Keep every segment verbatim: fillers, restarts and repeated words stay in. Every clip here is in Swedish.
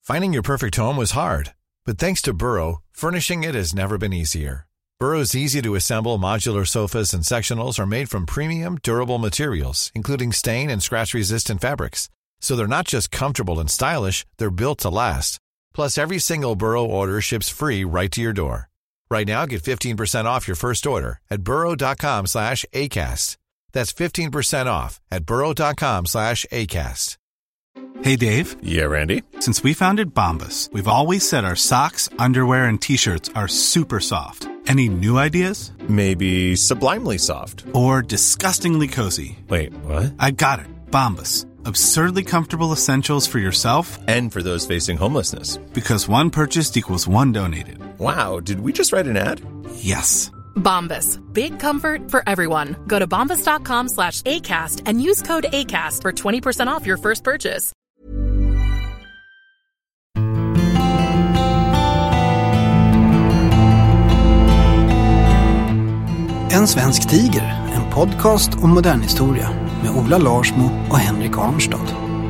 Finding your perfect home was hard, but thanks to Burrow, furnishing it has never been easier. Burrow's easy-to-assemble modular sofas and sectionals are made from premium, durable materials, including stain and scratch-resistant fabrics. So they're not just comfortable and stylish, they're built to last. Plus, every single Burrow order ships free right to your door. Right now, get fifteen percent off your first order at burrow.com slash ACAST. That's fifteen percent off at burrow.com slash ACAST. Hey, Dave. Yeah, Randy. Since we founded Bombas, we've always said our socks, underwear, and T-shirts are super soft. Any new ideas? Maybe sublimely soft. Or disgustingly cozy. Wait, what? I got it. Bombas. Absurdly comfortable essentials for yourself and for those facing homelessness. Because one purchased equals one donated. Wow, did we just write an ad? Yes. Bombas. Big comfort for everyone. Go to bombas.com slash ACAST and use code ACAST for twenty percent off your first purchase. En svensk tiger, en podcast om modern historia med Ola Larsmo och Henrik Arnstad.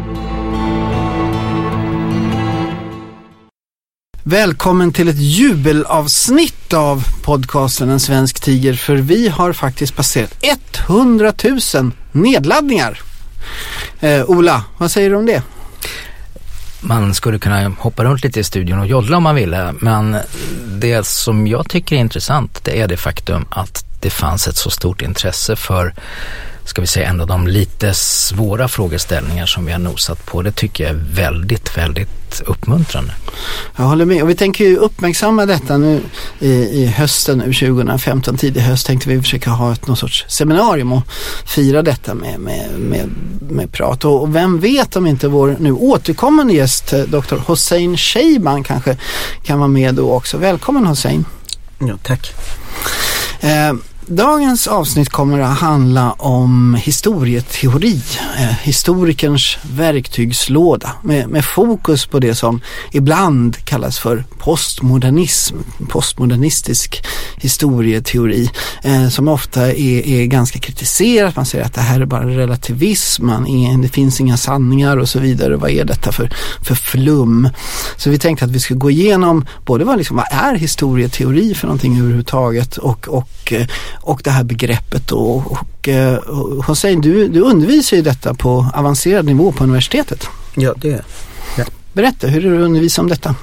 Välkommen till ett jubelavsnitt av podcasten En svensk tiger, för vi har faktiskt passerat hundratusen nedladdningar. Eh, Ola, vad säger du om det? Man skulle kunna hoppa runt lite i studion och joddla om man ville, men det som jag tycker är intressant, det är det faktum att det fanns ett så stort intresse för, ska vi säga, en av de lite svåra frågeställningar som vi har nosat på. Det tycker jag är väldigt, väldigt uppmuntrande. Jag håller med. Och vi tänker ju uppmärksamma detta nu i, i hösten, nu tjugohundrafemton, tidig höst, tänkte vi försöka ha ett någon sorts seminarium och fira detta med, med, med, med prat. Och, och vem vet om inte vår nu återkommande gäst, doktor Hossein Sheiban, kanske kan vara med då också. Välkommen, Hossein. Ja, tack. Eh, Dagens avsnitt kommer att handla om historieteori, eh, historikerns verktygslåda, med, med fokus på det som ibland kallas för postmodernism, postmodernistisk historieteori, eh, som ofta är, är ganska kritiserat. Man säger att det här är bara relativism, man är, det finns inga sanningar och så vidare. Vad är detta för, för flum? Så vi tänkte att vi skulle gå igenom både vad, liksom, vad är historieteori för någonting överhuvudtaget och, och och det här begreppet då. Och, och, och Hossein, du, du undervisar ju detta på avancerad nivå på universitetet. Ja, det är ja. Berätta, hur är du undervisar om detta?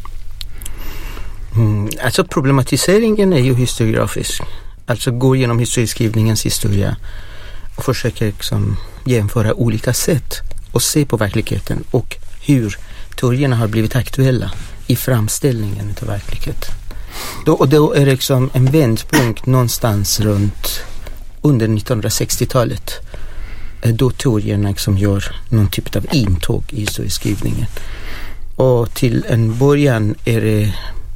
Mm, alltså problematiseringen är ju historiografisk. Alltså går igenom historieskrivningens historia och försöker liksom jämföra olika sätt och se på verkligheten och hur teorierna har blivit aktuella i framställningen av verkligheten. Då, och då är det liksom en vändpunkt någonstans runt under nittonhundrasextiotalet, då teorierna liksom gör någon typ av intåg i historieskrivningen. Och till en början är det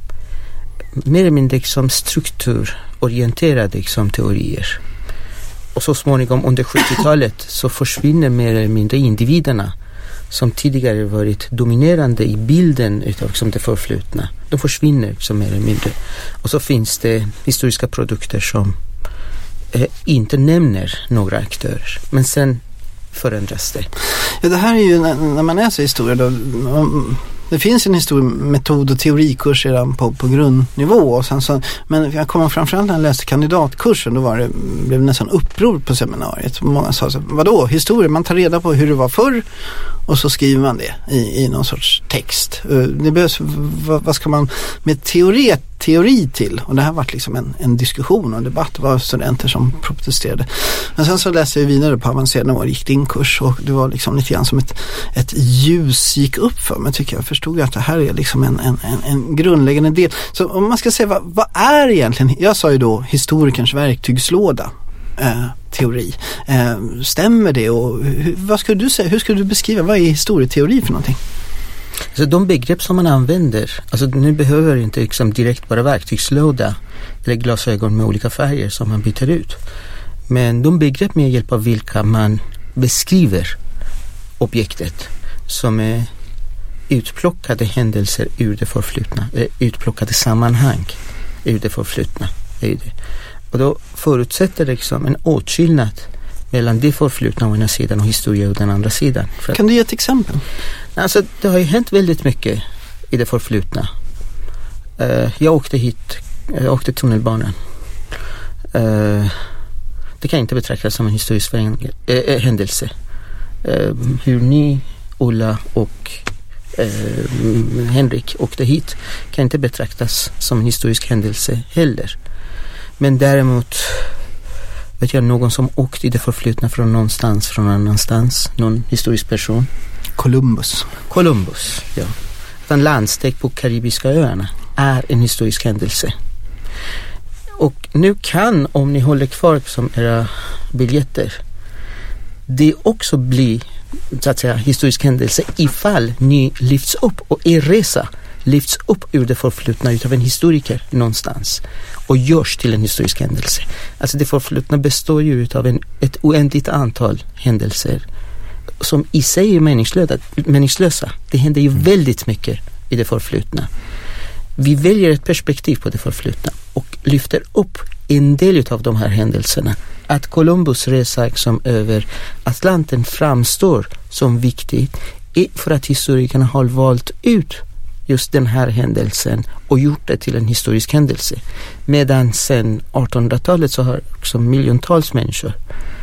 mer eller mindre liksom strukturorienterade liksom teorier. Och så småningom under sjuttiotalet så försvinner mer eller mindre individerna som tidigare varit dominerande i bilden utav liksom det förflutna. De försvinner som mer eller mindre. Och så finns det historiska produkter som eh, inte nämner några aktörer. Men sen förändras det. Ja, det här är ju när, när man läser historia då, det finns en historiemetod och teorikurs redan på, på grundnivå. Och sen så, men jag kommer framförallt när jag läste kandidatkursen, då var det, blev det nästan uppror på seminariet. Många sa så, vadå, historia? Man tar reda på hur det var förr och så skriver man det i, i någon sorts text. Det behövs, vad, vad ska man med teori, teori till? Och det här var liksom en, en diskussion och en debatt. Det var studenter som protesterade. Men sen så läste jag vidare på avancerad nivå, gick din kurs, och det var liksom lite grann som ett, ett ljus gick upp för mig, tycker jag. Förstod jag att det här är liksom en, en, en, en grundläggande del. Så om man ska säga, vad, vad är egentligen, jag sa ju då historikerns verktygslåda. Eh, teori. Eh, stämmer det? Och hur, vad skulle du säga? Hur skulle du beskriva? Vad är historieteori för någonting? Så de begrepp som man använder, alltså nu behöver inte liksom direkt bara verktygslåda eller glasögon med olika färger som man byter ut. Men de begrepp med hjälp av vilka man beskriver objektet som är utplockade händelser ur det förflutna, utplockade sammanhang ur det förflutna. Är det. Och då förutsätter det liksom en åtskillnad mellan det förflutna å ena sidan och historia å den andra sidan. För kan du ge ett exempel? Alltså, det har ju hänt väldigt mycket i det förflutna. Uh, jag åkte hit, jag åkte tunnelbanan. Uh, det kan inte betraktas som en historisk äh, händelse. Uh, hur ni, Ulla och uh, Henrik åkte hit kan inte betraktas som en historisk händelse heller. Men däremot vet jag någon som åkte i det förflutna från någonstans, från annanstans, någon historisk person. Columbus. Columbus, ja. En landsteg på Karibiska öarna är en historisk händelse. Och nu kan, om ni håller kvar som era biljetter, det också bli så att säga historisk händelse ifall ni lyfts upp och er resa lyfts upp ur det förflutna utav en historiker någonstans och görs till en historisk händelse. Alltså det förflutna består ju utav en, ett oändligt antal händelser som i sig är meningslösa. meningslösa. Det händer ju väldigt mycket i det förflutna. Vi väljer ett perspektiv på det förflutna och lyfter upp en del av de här händelserna. Att Columbus resa som över Atlanten framstår som viktigt är för att historikerna har valt ut just den här händelsen och gjort det till en historisk händelse. Medan sen artonhundratalet så har också miljontals människor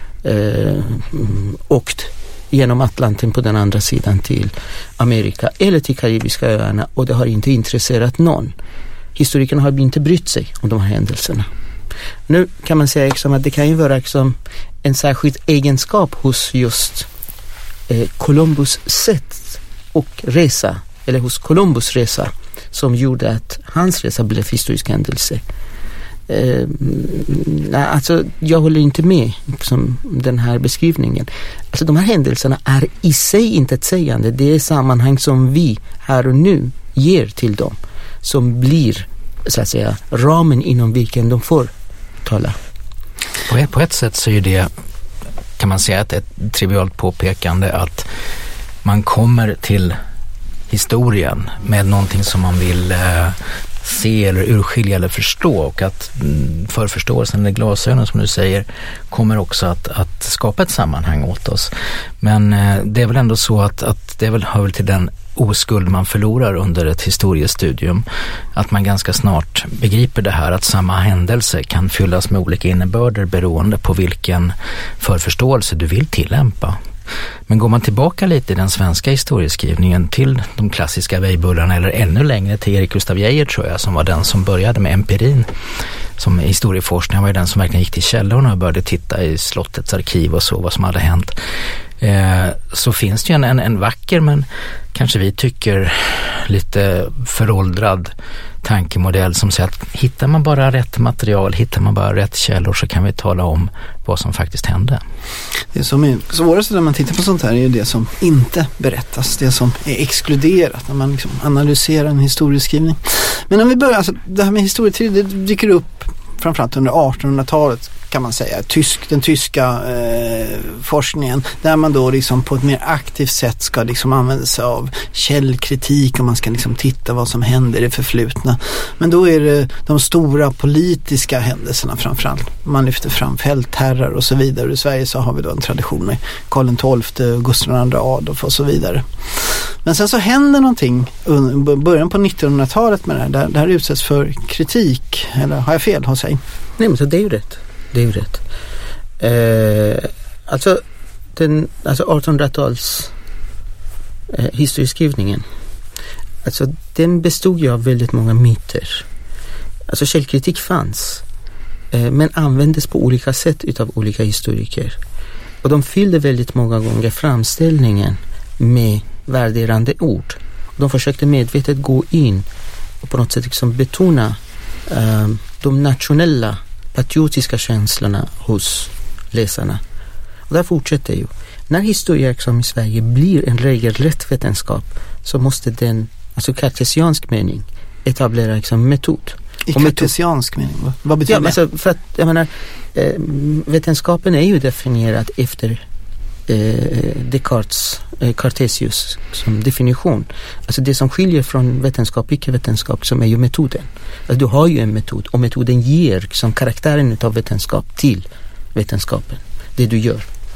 eh, åkt genom Atlanten på den andra sidan till Amerika eller till Karibiska öarna och det har inte intresserat någon. Historikerna har inte brytt sig om de här händelserna. Nu kan man säga liksom att det kan ju vara liksom en särskild egenskap hos just eh, Columbus sätt och resa, eller hos Columbus resa, som gjorde att hans resa blev historisk händelse. Eh, alltså jag håller inte med liksom, den här beskrivningen. Alltså de här händelserna är i sig inte ett sägande. Det är sammanhang som vi här och nu ger till dem som blir så att säga ramen inom vilken de får tala. På ett, på ett sätt så är det, kan man säga, ett, ett trivialt påpekande att man kommer till historien med någonting som man vill eh, se eller urskilja eller förstå, och att mm, för förståelsen eller glasögonen som du säger kommer också att, att skapa ett sammanhang åt oss. Men eh, det är väl ändå så att, att det är väl, hör väl till den oskuld man förlorar under ett historiestudium, att man ganska snart begriper det här att samma händelse kan fyllas med olika innebörder beroende på vilken förförståelse du vill tillämpa. Men går man tillbaka lite i den svenska historieskrivningen till de klassiska Weibullarna eller ännu längre till Erik Gustaf Geijer, tror jag, som var den som började med empirin som historieforskning, var ju den som verkligen gick till källorna och började titta i slottets arkiv och så vad som hade hänt. Eh, så finns det ju en, en, en vacker men kanske vi tycker lite föråldrad tankemodell som säger att hittar man bara rätt material, hittar man bara rätt källor, så kan vi tala om vad som faktiskt hände. Det som är svårast när man tittar på sånt här är ju det som inte berättas, det som är exkluderat när man liksom analyserar en historieskrivning. Men om vi börjar, alltså det här med historieteori, det dyker upp framförallt under artonhundratalet kan man säga, tysk, den tyska eh, forskningen, där man då liksom på ett mer aktivt sätt ska liksom använda sig av källkritik och man ska liksom titta vad som händer i det förflutna. Men då är det de stora politiska händelserna framförallt. Man lyfter fram fältherrar och så vidare. I Sverige så har vi då en tradition med Karl den tolfte, Gustav den andre Adolf och så vidare. Men sen så händer någonting i början på nittonhundratalet med det här. Där, där utsätts för kritik. Eller har jag fel hos sig? Nej, men så det är ju rätt. Det är ju rätt. Eh, alltså, den, alltså artonhundratals eh, historieskrivningen, alltså den bestod ju av väldigt många myter. Alltså källkritik fanns, eh, men användes på olika sätt utav olika historiker. Och de fyllde väldigt många gånger framställningen med värderande ord. Och de försökte medvetet gå in och på något sätt liksom betona eh, de nationella patriotiska känslorna hos läsarna. Och där fortsätter ju. När historia som i Sverige blir en regelrätt vetenskap, så måste den, alltså kartesiansk mening, etablera liksom metod. I kartesiansk mening? Vad betyder ja, det? Alltså för att, jag menar, eh, vetenskapen är ju definierad efter eh, Descartes, eh, Cartesius som definition. Alltså det som skiljer från vetenskap, icke-vetenskap, som är ju metoden. Alltså du har ju en metod och metoden ger liksom karaktären av vetenskap till vetenskapen. Det du gör.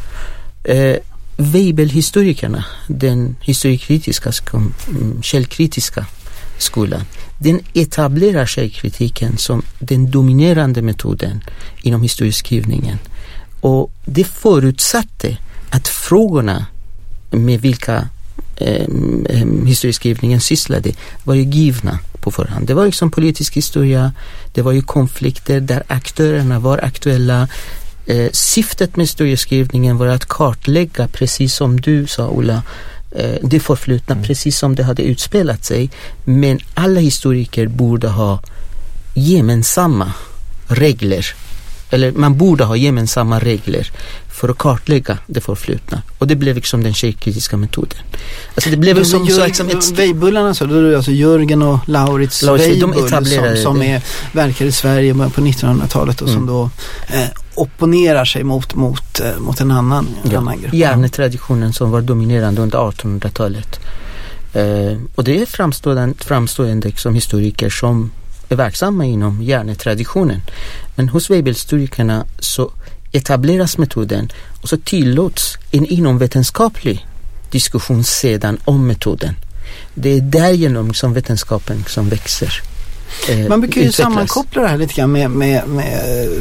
Eh, Weibull-historikerna, den historiekritiska, källkritiska skolan, den etablerar källkritiken som den dominerande metoden inom historieskrivningen. Och det förutsatte att frågorna med vilka eh, historieskrivningen sysslade var ju givna på förhand. Det var liksom politisk historia, det var ju konflikter där aktörerna var aktuella. Eh, syftet med historieskrivningen var att kartlägga, precis som du sa, Ola, eh, det förflutna, mm. precis som det hade utspelat sig. Men alla historiker borde ha gemensamma regler, eller man borde ha gemensamma regler för att kartlägga det förflutna. Och det blev liksom den källkritiska metoden. Alltså det blev som så liksom ett Weibullarna, så då är det alltså Jörgen och Laurits Weibull som, som är verkar i Sverige på nittonhundratalet och mm. som då eh, opponerar sig mot mot eh, mot en annan, ja. annan grupp. Järnetraditionen som var dominerande under artonhundratalet. Eh, och det är framstående, framstående som historiker som är verksamma inom järnetraditionen. Men hos Weibull-historikerna så etableras metoden och så tillåts en inomvetenskaplig diskussion sedan om metoden. Det är därigenom som vetenskapen som växer. Eh, Man brukar ju utvecklas. sammankoppla det här lite grann med, med, med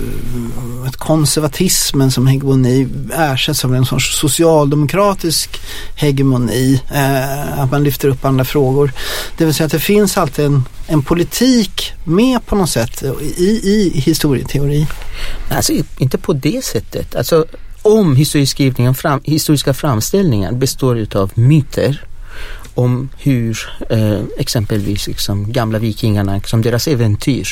att konservatismen som hegemoni ersätts av en sorts socialdemokratisk hegemoni. Eh, att man lyfter upp andra frågor. Det vill säga att det finns alltid en, en politik med på något sätt i, i historieteori. Alltså inte på det sättet. Alltså om historieskrivningen, fram, historiska framställningar består utav myter om hur eh, exempelvis liksom, gamla vikingarna, liksom, deras äventyr,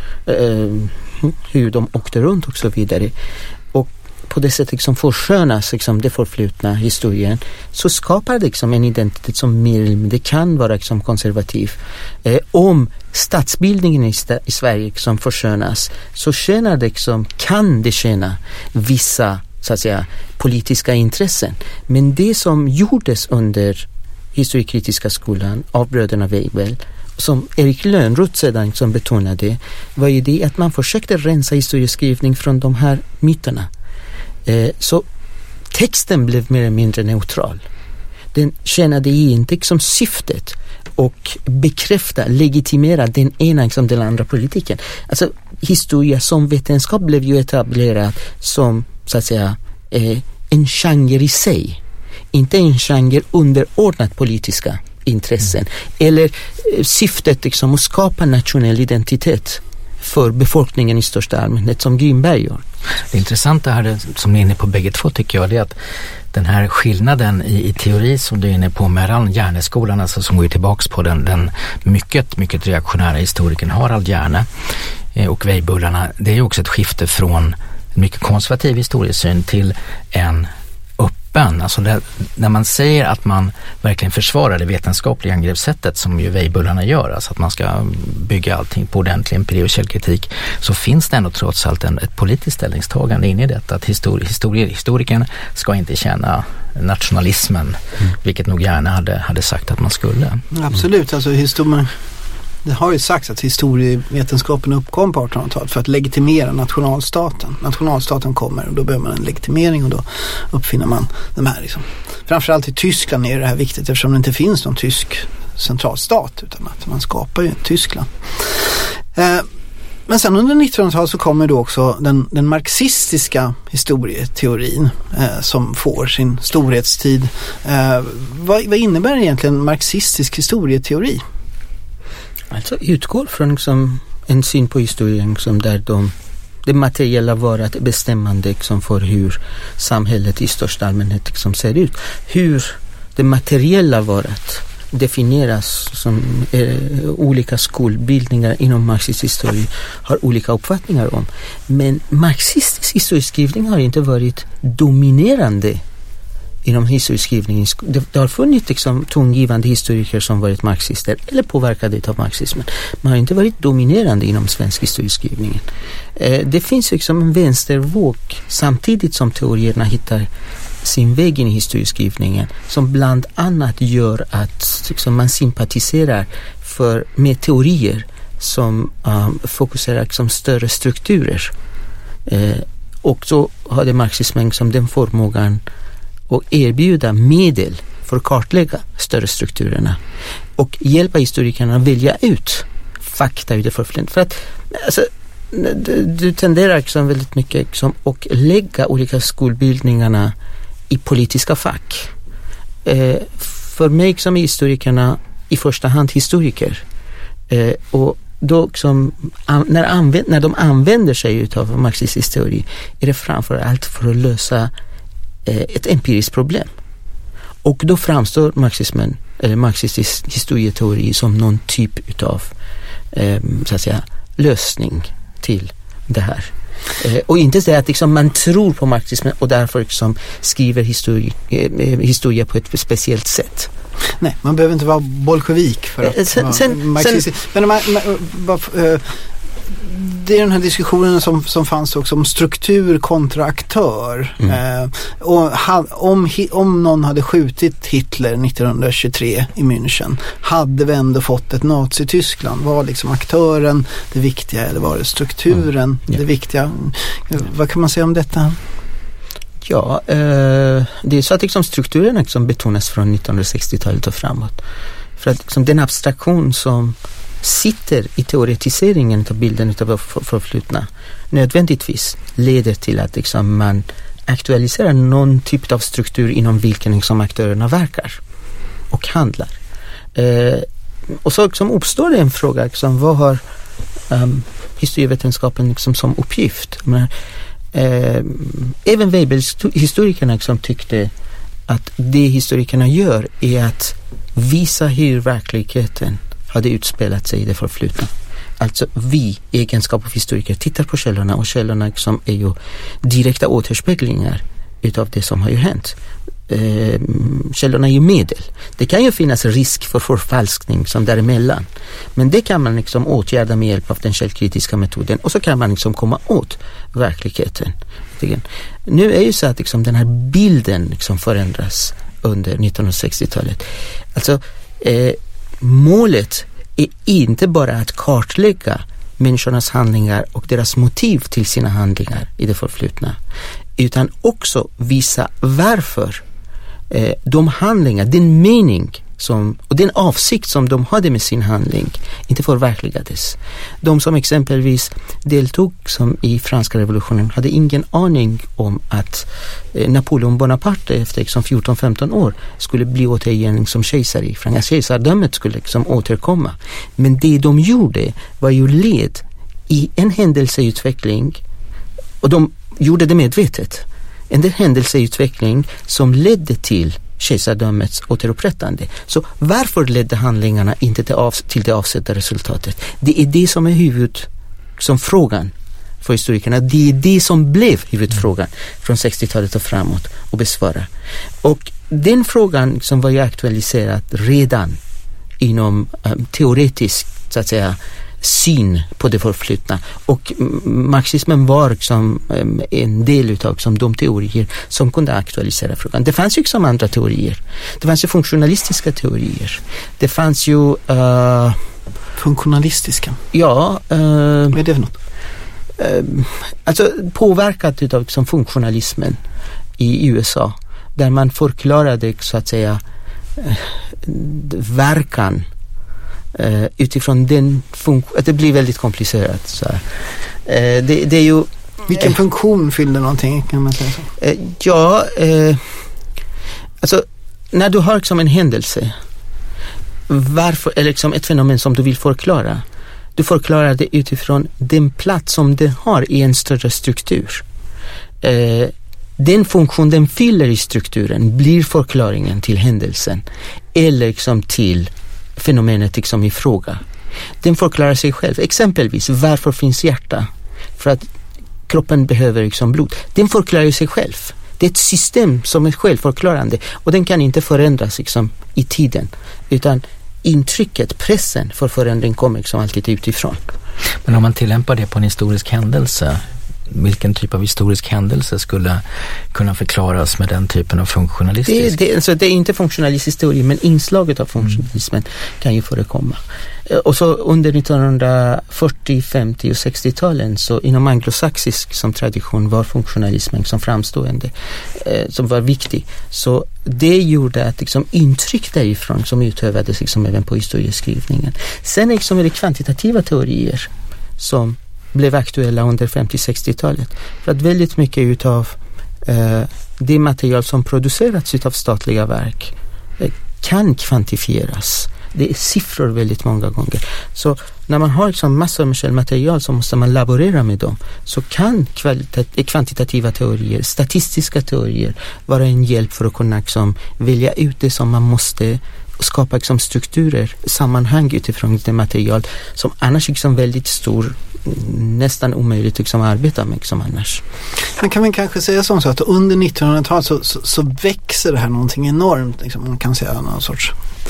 eh, hur de åkte runt och så vidare. Och på det sättet liksom, förskönas liksom, det förflutna historien, så skapar det liksom, en identitet som mer eller mindre kan vara liksom, konservativ. Eh, om statsbildningen i, sta- i Sverige liksom, förskönas, så tjänar det, liksom, kan det tjäna vissa så att säga, politiska intressen. Men det som gjordes under historiekritiska skolan av bröderna Weibull, som Erik Lönnroth sedan som betonade, var ju det att man försökte rensa historieskrivning från de här myterna. Eh, så texten blev mer eller mindre neutral. Den tjänade inte som syftet och bekräfta, legitimera den ena som den andra politiken. Alltså historia som vetenskap blev ju etablerad som så att säga eh, en genre i sig. Inte en genre underordnat politiska intressen. Mm. Eller eh, syftet liksom att skapa nationell identitet för befolkningen i största allmänhet som Grimberg gör. Det intressanta här som ni är inne på bägge två tycker jag, det är att den här skillnaden i, i teori som du är inne på mellan Järneskolan, alltså som går tillbaks på den, den mycket, mycket reaktionära historikern Harald Järne eh, och Weibullarna, det är ju också ett skifte från en mycket konservativ historiesyn till en öppen. Alltså det, när man säger att man verkligen försvarar det vetenskapliga angreppssättet som ju Weibullarna gör, alltså att man ska bygga allting på ordentlig empiri och källkritik, så finns det ändå trots allt en, ett politiskt ställningstagande in i detta, att histori- histori- historikern ska inte känna nationalismen, mm. vilket nog gärna hade, hade sagt att man skulle. Absolut, alltså historien. Det har ju sagts att historievetenskapen uppkom på artonhundratalet för att legitimera nationalstaten. Nationalstaten kommer och då behöver man en legitimering och då uppfinner man de här liksom. Framförallt i Tyskland är det här viktigt eftersom det inte finns någon tysk centralstat utan att man skapar ju Tyskland. Eh, men sen under nittonhundratalet så kommer då också den, den marxistiska historieteorin eh, som får sin storhetstid. Eh, vad, vad innebär egentligen marxistisk historieteori? Alltså utgår från liksom, en syn på historien som där de, det materiella varat är bestämmande liksom, för hur samhället i största allmänhet liksom, ser ut. Hur det materiella varat definieras som eh, olika skolbildningar inom marxistisk historia har olika uppfattningar om. Men marxistisk historieskrivning har inte varit dominerande inom historieskrivningen. Det, det har funnits liksom, tongivande historiker som varit marxister eller påverkade av marxismen. Man har inte varit dominerande inom svensk historieskrivning. Eh, det finns liksom en vänstervåg samtidigt som teorierna hittar sin väg in i historieskrivningen som bland annat gör att liksom, man sympatiserar för med teorier som um, fokuserar liksom, större strukturer. Eh, och så har det marxismen som den förmågan och erbjuda medel för att kartlägga större strukturerna och hjälpa historikerna att välja ut fakta ur det förflutna. För att alltså, du, du tenderar liksom väldigt mycket liksom, att lägga olika skolbildningarna i politiska fack. Eh, för mig som är historikerna i första hand historiker. Eh, och då liksom, an, när, använd, när de använder sig av marxistisk teori är det framför allt för att lösa eh, ett empiriskt problem. Och då framstår marxismen eller marxistisk historieteori som någon typ av eh, så att säga, lösning till det här. Eh, och inte så att liksom, man tror på marxismen och därför liksom, skriver histori- eh, historia på ett speciellt sätt. Nej, man behöver inte vara bolsjevik för att sen, vara sen, marxistisk. Men man, man, man, äh, det är den här diskussionen som, som fanns också om struktur kontra aktör. Mm. Eh, och ha, om, om någon hade skjutit Hitler nittonhundratjugotre i München, hade vi ändå fått ett Nazi-Tyskland. Var liksom aktören det viktiga eller var det strukturen mm. yeah. det viktiga? Mm. Vad kan man säga om detta? Ja, eh, det är så att liksom, strukturen liksom, betonas från nittonhundrasextiotalet och framåt. För att liksom, den abstraktion som sitter i teoretiseringen av bilden av förflutna nödvändigtvis leder till att liksom, man aktualiserar någon typ av struktur inom vilken liksom, aktörerna verkar och handlar. Eh, och så liksom, uppstår det en fråga, liksom, vad har um, historievetenskapen liksom, som uppgift? Men, eh, även Weibels historikerna liksom, tyckte att det historikerna gör är att visa hur verkligheten hade utspelat sig i det förflutna. Alltså vi, egenskap av historiker, tittar på källorna och källorna som är ju direkta återspeglingar utav det som har ju hänt. Eh, källorna är ju medel. Det kan ju finnas risk för förfalskning som däremellan. Men det kan man liksom åtgärda med hjälp av den källkritiska metoden och så kan man liksom komma åt verkligheten. Nu är ju så att liksom den här bilden liksom förändras under nittonhundrasextiotalet. Alltså eh, målet är inte bara att kartlägga människornas handlingar och deras motiv till sina handlingar i det förflutna, utan också visa varför eh, de handlingar, den mening som, och den avsikt som de hade med sin handling inte förverkligades. De som exempelvis deltog som i franska revolutionen hade ingen aning om att eh, Napoleon Bonaparte efter liksom fjorton femton år skulle bli återigen som kejsare i Frankrike. Kejsardömet skulle liksom återkomma. Men det de gjorde var ju led i en händelseutveckling, och de gjorde det medvetet. En händelseutveckling som ledde till kejsardömets återupprättande. Så varför ledde handlingarna inte till, av, till det avsedda resultatet? Det är det som är huvud som frågan för historikerna. Det är det som blev huvudfrågan från sextiotalet och framåt att besvara. Och den frågan som var ju aktualiserad redan inom um, teoretisk, så att säga, syn på det förflutna, och marxismen var liksom en del utav som de teorier som kunde aktualisera frågan. Det fanns ju liksom andra teorier. Det fanns ju funktionalistiska teorier. Det fanns ju uh, funktionalistiska? Ja. Uh, Vad är det för något? Uh, alltså påverkat utav liksom funktionalismen i U S A, där man förklarade så att säga uh, verkan Uh, utifrån den funktion, att det blir väldigt komplicerat så här. Uh, det, det är ju vilken uh, funktion fyllde någonting, kan man säga så? Uh, ja, uh, alltså när du har liksom en händelse, varför, eller liksom ett fenomen som du vill förklara, du förklarar det utifrån den plats som det har i en större struktur. Uh, den funktion den fyller i strukturen blir förklaringen till händelsen eller liksom till fenomenet liksom i fråga. Den förklarar sig själv. Exempelvis, varför finns hjärta? För att kroppen behöver liksom blod. Den förklarar sig själv. Det är ett system som är självförklarande och den kan inte förändras liksom i tiden, utan intrycket, pressen för förändring kommer liksom alltid utifrån. Men om man tillämpar det på en historisk händelse, vilken typ av historisk händelse skulle kunna förklaras med den typen av funktionalistisk? Det, det, alltså det är inte funktionalistisk teori, men inslaget av funktionalismen mm. kan ju förekomma. Och så under nittonhundrafyrtio, femtio och sextio-talen så inom anglosaxisk som tradition var funktionalismen som framstående, eh, som var viktig. Så det gjorde att liksom, intryck därifrån som utövades liksom, även på historieskrivningen. Sen liksom, är det kvantitativa teorier som blev aktuella under femtio-sextio-talet. För att väldigt mycket utav eh, det material som producerats utav statliga verk eh, kan kvantifieras. Det är siffror väldigt många gånger. Så när man har liksom massor med källmaterial så måste man laborera med dem. Så kan kvalita- kvantitativa teorier, statistiska teorier vara en hjälp för att kunna liksom välja ut det som man måste skapa liksom strukturer, sammanhang utifrån det material som annars är liksom väldigt stor, nästan omöjligt liksom att arbeta med liksom annars. Men kan man kanske säga som så att under nittonhundratalet så, så, så växer det här någonting enormt, liksom, man kan säga någon sorts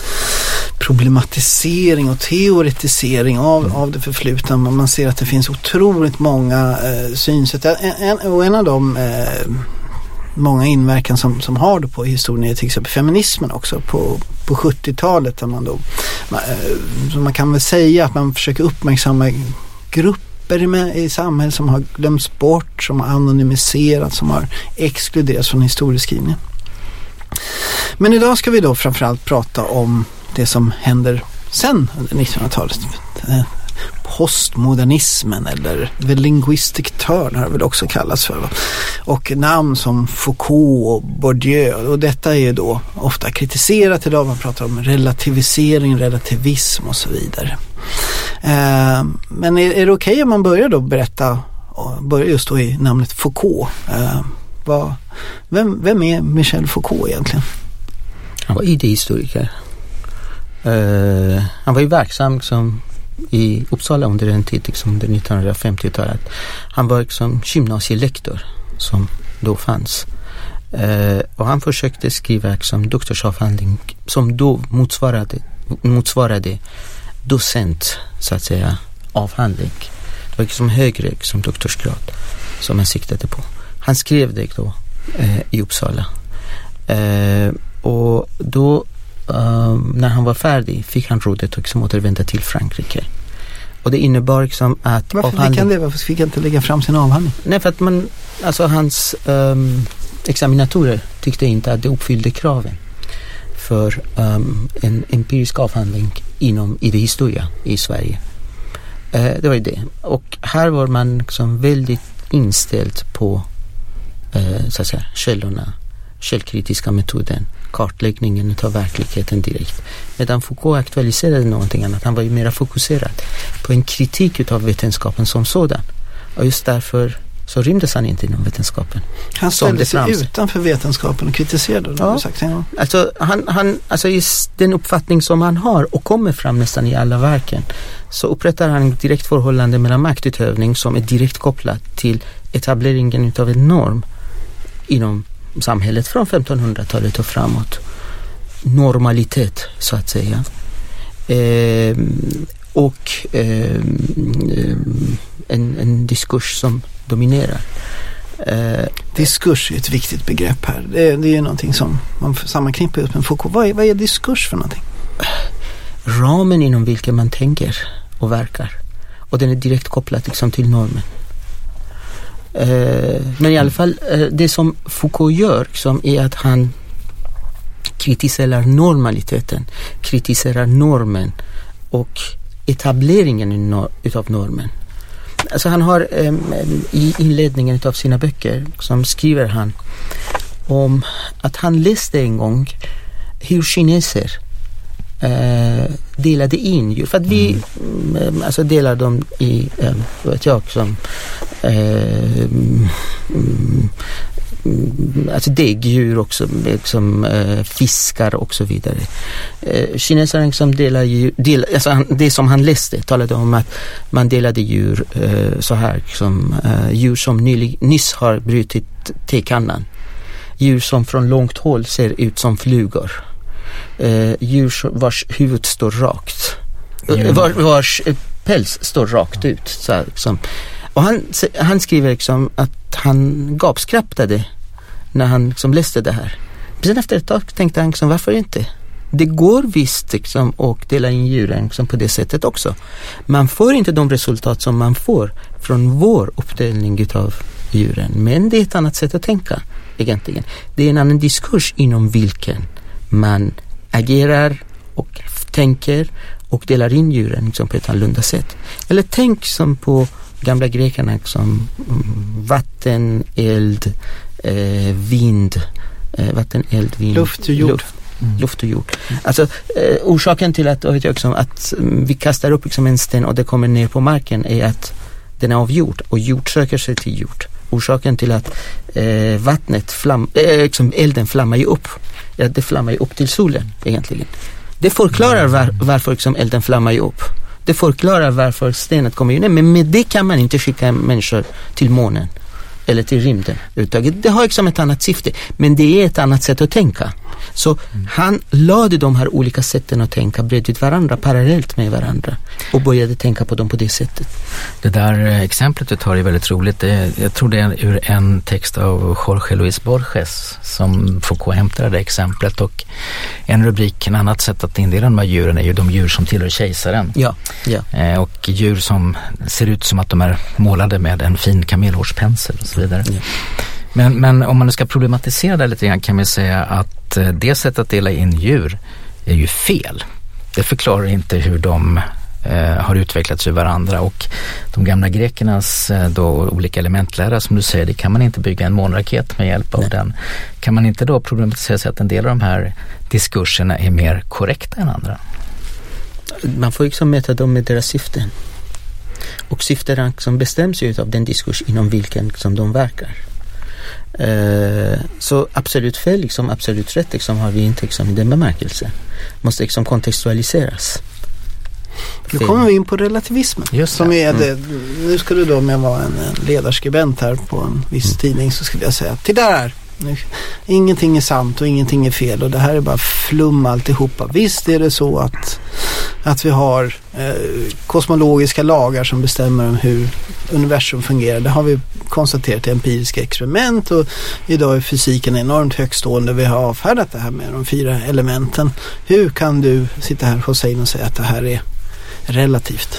problematisering och teoretisering av, mm. av det förflutna. Man ser att det finns otroligt många eh, synsätt. En, en, och en av dem eh, många inverkan som, som har det på historien är till exempel feminismen också på, på sjuttiotalet. Där man, då, man, så man kan väl säga att man försöker uppmärksamma grupper med, i samhället som har glömts bort, som har anonymiserats, som har exkluderats från historieskrivningen. Men idag ska vi då framförallt prata om det som händer sen under nittonhundratalet. Postmodernismen eller the linguistic turn har det väl också kallats för. Va? Och namn som Foucault och Bourdieu, och detta är ju då ofta kritiserat idag. Man pratar om relativisering, relativism och så vidare. Eh, men är, är det okej okay om man börjar då berätta, börjar just då i namnet Foucault? Eh, vad, vem, vem är Michel Foucault egentligen? Han var idéhistoriker. Uh, han var ju verksam som i Uppsala under en tid, liksom under nittonhundrafemtiotalet. Han var liksom gymnasielektor som då fanns. Uh, och han försökte skriva liksom doktorsavhandling som då motsvarade, motsvarade docent, så att säga, avhandling. Det var liksom högre liksom doktorsgrad som han siktade på. Han skrev det då uh, i Uppsala. Uh, och då Uh, när han var färdig fick han rådet att liksom återvända till Frankrike. Och det innebar liksom att varför fick han det? Varför fick han inte lägga fram sin avhandling? Nej, för att man, alltså hans um, examinatorer tyckte inte att det uppfyllde kraven för um, en empirisk avhandling inom idéhistoria i Sverige. Uh, det var ju det. Och här var man liksom väldigt inställd på uh, så att säga, källorna, källkritiska metoden, kartläggningen av verkligheten direkt. Medan Foucault aktualiserade någonting annat. Han var ju mer fokuserad på en kritik av vetenskapen som sådan. Och just därför så rymdes han inte inom vetenskapen. Han ställde sig utanför vetenskapen och kritiserade. Ja. Sagt, ja. Alltså, han, han, alltså just den uppfattning som han har och kommer fram nästan i alla verken, så upprättar han ett direkt förhållande mellan maktutövning som är direkt kopplat till etableringen av en norm inom samhället från femtonhundratalet och framåt. Normalitet, så att säga. Eh, och eh, en, en diskurs som dominerar. Eh, diskurs är ett viktigt begrepp här. Det är, det är ju någonting som man sammanknippar ut med Foucault. Vad är, vad är diskurs för någonting? Ramen inom vilken man tänker och verkar. Och den är direkt kopplad liksom till normen. Uh, men i alla fall uh, det som Foucault gör som är att han kritiserar normaliteten, kritiserar normen och etableringen nor- utav normen. Alltså han har um, i inledningen av sina böcker som skriver han om att han läste en gång hur kineser Uh, delade in djur. För att vi mm. um, alltså delar dem i um, vet jag som uh, um, alltså däggdjur också, liksom, uh, fiskar och så vidare. Uh, kineserna liksom delar djur, del, alltså han, det som han läste talade om att man delade djur uh, så här som uh, djur som nylig, nyss har brutit tekannan. Djur som från långt håll ser ut som flugor. Uh, djur vars huvud står rakt, uh, var, vars uh, päls står rakt ut, så här, liksom. Och han, han skriver liksom att han gapskrattade när han liksom läste det här. Sen efter ett tag tänkte han liksom, varför inte? Det går visst liksom att dela in djuren liksom på det sättet också. Man får inte de resultat som man får från vår uppdelning av djuren. Men det är ett annat sätt att tänka egentligen. Det är en annan diskurs inom vilken man agerar och tänker och delar in djuren liksom på ett annorlunda sätt. Eller tänk som på gamla grekerna som vatten, eld, eh, vind, eh, vatten, eld, vind, luft och jord. Luft. Mm. Luft och jord. Alltså eh, orsaken till att, vet jag också, att vi kastar upp liksom en sten och det kommer ner på marken är att den är av jord och jord söker sig till jord. Orsaken till att eh, vattnet flam, eh, liksom elden flammar ju upp, är att det flammar ju upp till solen egentligen. Det förklarar var, varför liksom elden flammar ju upp. Det förklarar varför stenet kommer ju ner. Men med det kan man inte skicka människor till månen eller till rymden. Det har liksom ett annat syfte. Men det är ett annat sätt att tänka. Så mm. han lade de här olika sätten att tänka bredvid varandra, parallellt med varandra. Och började tänka på dem på det sättet. Det där exemplet du tar är väldigt roligt. Det, jag tror det är ur en text av Jorge Luis Borges som Foucault hämtade det exemplet. Och en rubrik, en annat sätt att indela de här djuren är ju de djur som tillhör kejsaren. Ja, ja. Eh, och djur som ser ut som att de är målade med en fin kamelhårspensel och så vidare. Ja. Men, men om man nu ska problematisera det lite grann kan man säga att det sättet att dela in djur är ju fel. Det förklarar inte hur de eh, har utvecklats ur varandra, och de gamla grekernas eh, då, olika elementlära som du säger, det kan man inte bygga en månraket med hjälp av. Nej. Den. Kan man inte då problematisera sig att en del av de här diskurserna är mer korrekta än andra? Man får liksom mäta dem med deras syften. Och syften som bestäms ju av den diskurs inom vilken som de verkar. Uh, så absolut fel, liksom, absolut rätt liksom, har vi inte liksom, i den bemärkelsen. Måste liksom kontextualiseras. Nu kommer vi in på relativismen. Just som är det, mm. Nu ska du då, om jag var en, en ledarskribent här på en viss mm. tidning, så skulle jag säga till där, nu, ingenting är sant och ingenting är fel och det här är bara flum alltihopa. Visst är det så att att vi har eh, kosmologiska lagar som bestämmer om hur universum fungerar. Det har vi konstaterat i empiriska experiment, och idag är fysiken enormt högstående. Vi har avfärdat det här med de fyra elementen. Hur kan du sitta här, Hossein, och säga att det här är relativt?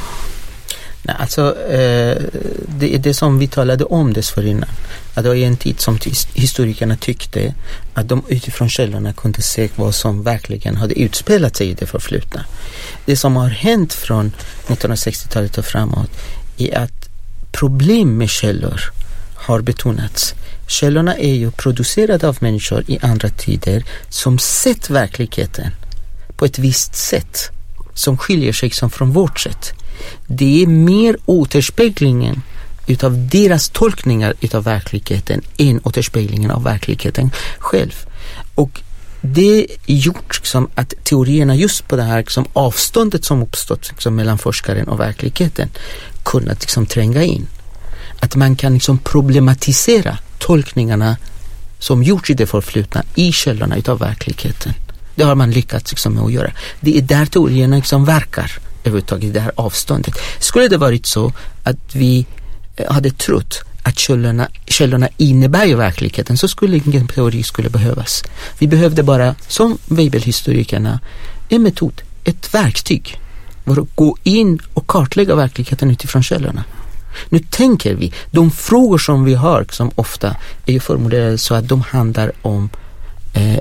Nej, alltså eh, det är det som vi talade om dessförinnan. Att det var en tid som historikerna tyckte att de utifrån källorna kunde se vad som verkligen hade utspelat sig i det förflutna. Det som har hänt från nittonhundrasextiotalet och framåt är att problem med källor har betonats. Källorna är ju producerade av människor i andra tider som sett verkligheten på ett visst sätt som skiljer sig som från vårt sätt. Det är mer återspeglingen utav deras tolkningar utav verkligheten än återspeglingen av verkligheten själv. Och det gjort liksom att teorierna just på det här liksom avståndet som uppstått liksom mellan forskaren och verkligheten kunnat liksom tränga in. Att man kan liksom problematisera tolkningarna som gjorts i det förflutna i källorna utav verkligheten. Det har man lyckats liksom med att göra. Det är där teorierna liksom verkar överhuvudtaget i det här avståndet. Skulle det varit så att vi hade trott att källorna, källorna innebär ju verkligheten, så skulle ingen teori skulle behövas. Vi behövde bara, som bibelhistorikerna, en metod, ett verktyg för att gå in och kartlägga verkligheten utifrån källorna. Nu tänker vi, de frågor som vi har som ofta är ju formulerade så att de handlar om eh,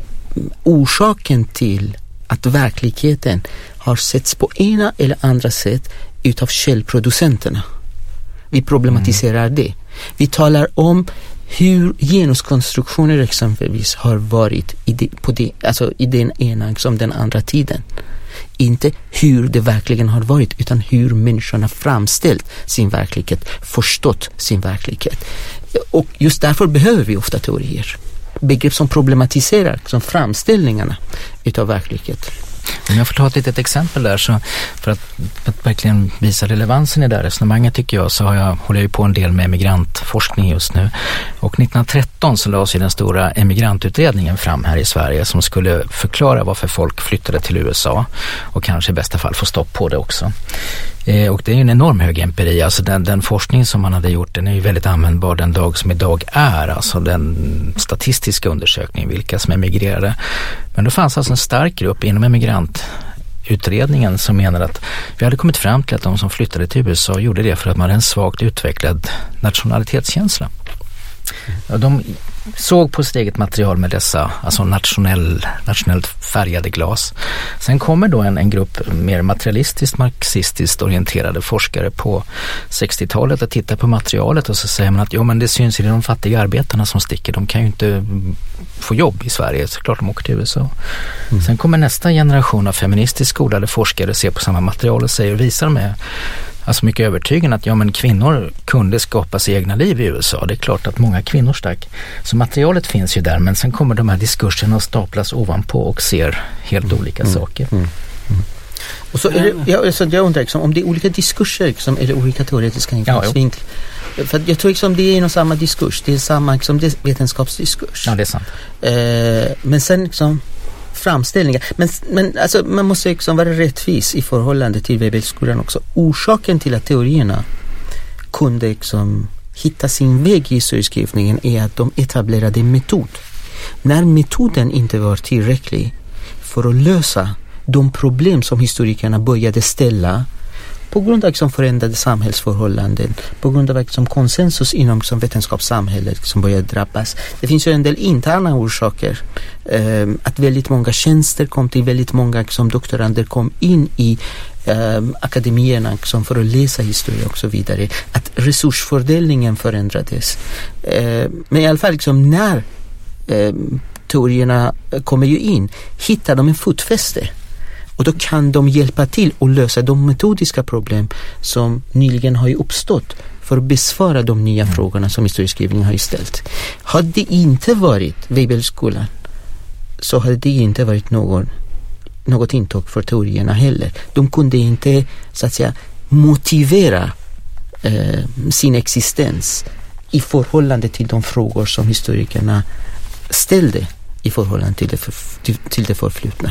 orsaken till att verkligheten har setts på ena eller andra sätt utav källproducenterna. Vi problematiserar mm. det. Vi talar om hur genuskonstruktioner exempelvis har varit i, det, på det, alltså i den ena som den andra tiden. Inte hur det verkligen har varit, utan hur människorna framställt sin verklighet, förstått sin verklighet. Och just därför behöver vi ofta teorier. Begrepp som problematiserar som framställningarna utav verklighet. Om jag får ta ett litet exempel där, så för att, för att verkligen visa relevansen i det här resonemanget tycker jag, så har jag, håller jag på en del med emigrantforskning just nu. Och nittonhundratretton så lades ju den stora emigrantutredningen fram här i Sverige som skulle förklara varför folk flyttade till U S A och kanske i bästa fall få stopp på det också. Eh, och det är ju en enorm hög empiri, alltså den, den forskning som man hade gjort, den är ju väldigt användbar den dag som idag är, alltså den statistiska undersökningen, vilka som emigrerade. Men då fanns alltså en stark grupp inom emigrantutredningen som menade att vi hade kommit fram till att de som flyttade till U S A gjorde det för att man hade en svagt utvecklad nationalitetskänsla. Och de såg på sitt eget material med dessa alltså nationell, nationellt färgade glas. Sen kommer då en, en grupp mer materialistiskt, marxistiskt orienterade forskare på sextiotalet att titta på materialet och så säger man att jo, men det syns i de fattiga arbetarna som sticker. De kan ju inte få jobb i Sverige, så klart de åker till U S A. Mm. Sen kommer nästa generation av feministiskt skolade forskare se på samma material och säger och visar med alltså mycket övertygande att ja, men kvinnor kunde skapa sig egna liv i U S A. Det är klart att många kvinnor stack. Så materialet finns ju där, men sen kommer de här diskurserna att staplas ovanpå och ser helt mm. olika mm. saker. Mm. Mm. Och så är det, jag, så jag undrar liksom, om det är olika diskurser liksom, eller olika teoretiska infallsvinklar. Ja, för jag tror liksom det är nog samma diskurs. Det är samma liksom, det är vetenskapsdiskurs. Ja, det är sant. Eh, men sen liksom framställningar. Men, men alltså, man måste liksom vara rättvis i förhållande till Weibullskolan också. Orsaken till att teorierna kunde liksom hitta sin väg i historieskrivningen är att de etablerade en metod. När metoden inte var tillräcklig för att lösa de problem som historikerna började ställa på grund av liksom förändrade samhällsförhållanden, på grund av liksom konsensus inom liksom vetenskapssamhället som började drabbas. Det finns ju en del interna orsaker. Eh, att väldigt många tjänster kom till, väldigt många liksom, doktorander kom in i eh, akademierna liksom, för att läsa historia och så vidare. Att resursfördelningen förändrades. Eh, men i alla fall liksom, när eh, teorierna kommer ju in, hittar de en fotfäste. Och då kan de hjälpa till att lösa de metodiska problem som nyligen har uppstått för att besvara de nya mm. frågorna som historieskrivningen har ställt. Hade det inte varit Weibullskolan så hade det inte varit någon, något intåg för teorierna heller. De kunde inte så att säga motivera eh, sin existens i förhållande till de frågor som historikerna ställde i förhållande till det, för, till, till det förflutna.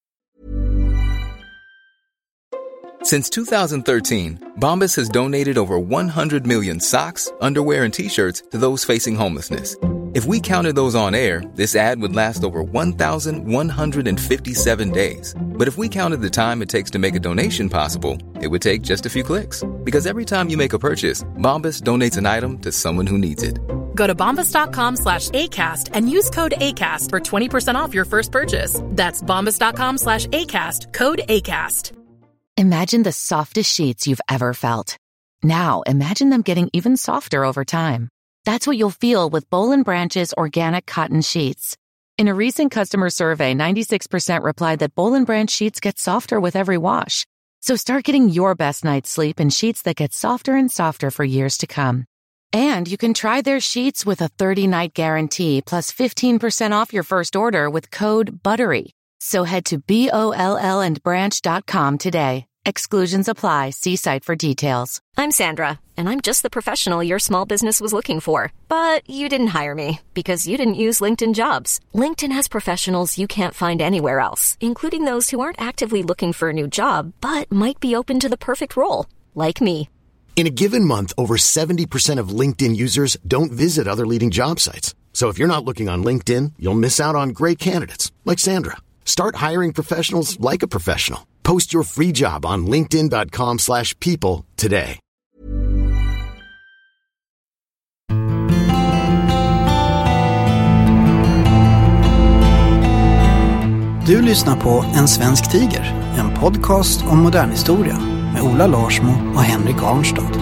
Since two thousand thirteen, Bombas has donated over one hundred million socks, underwear, and T-shirts to those facing homelessness. If we counted those on air, this ad would last over one thousand one hundred fifty-seven days. But if we counted the time it takes to make a donation possible, it would take just a few clicks. Because every time you make a purchase, Bombas donates an item to someone who needs it. Go to bombas.com slash ACAST and use code ACAST for twenty percent off your first purchase. That's bombas.com slash ACAST, code ACAST. Imagine the softest sheets you've ever felt. Now, imagine them getting even softer over time. That's what you'll feel with Boll and Branch's organic cotton sheets. In a recent customer survey, ninety-six percent replied that Boll and Branch sheets get softer with every wash. So start getting your best night's sleep in sheets that get softer and softer for years to come. And you can try their sheets with a thirty-night guarantee plus fifteen percent off your first order with code BUTTERY. So head to B O L L and branch dot com today. Exclusions apply. See site for details. I'm Sandra, and I'm just the professional your small business was looking for. But you didn't hire me because you didn't use LinkedIn Jobs. LinkedIn has professionals you can't find anywhere else, including those who aren't actively looking for a new job, but might be open to the perfect role, like me. In a given month, over seventy percent of LinkedIn users don't visit other leading job sites. So if you're not looking on LinkedIn, you'll miss out on great candidates, like Sandra. Start hiring professionals like a professional. Post your free job on linkedin.com slash people today. Du lyssnar på En svensk tiger, en podcast om modern historia med Ola Larsmo och Henrik Arnstad.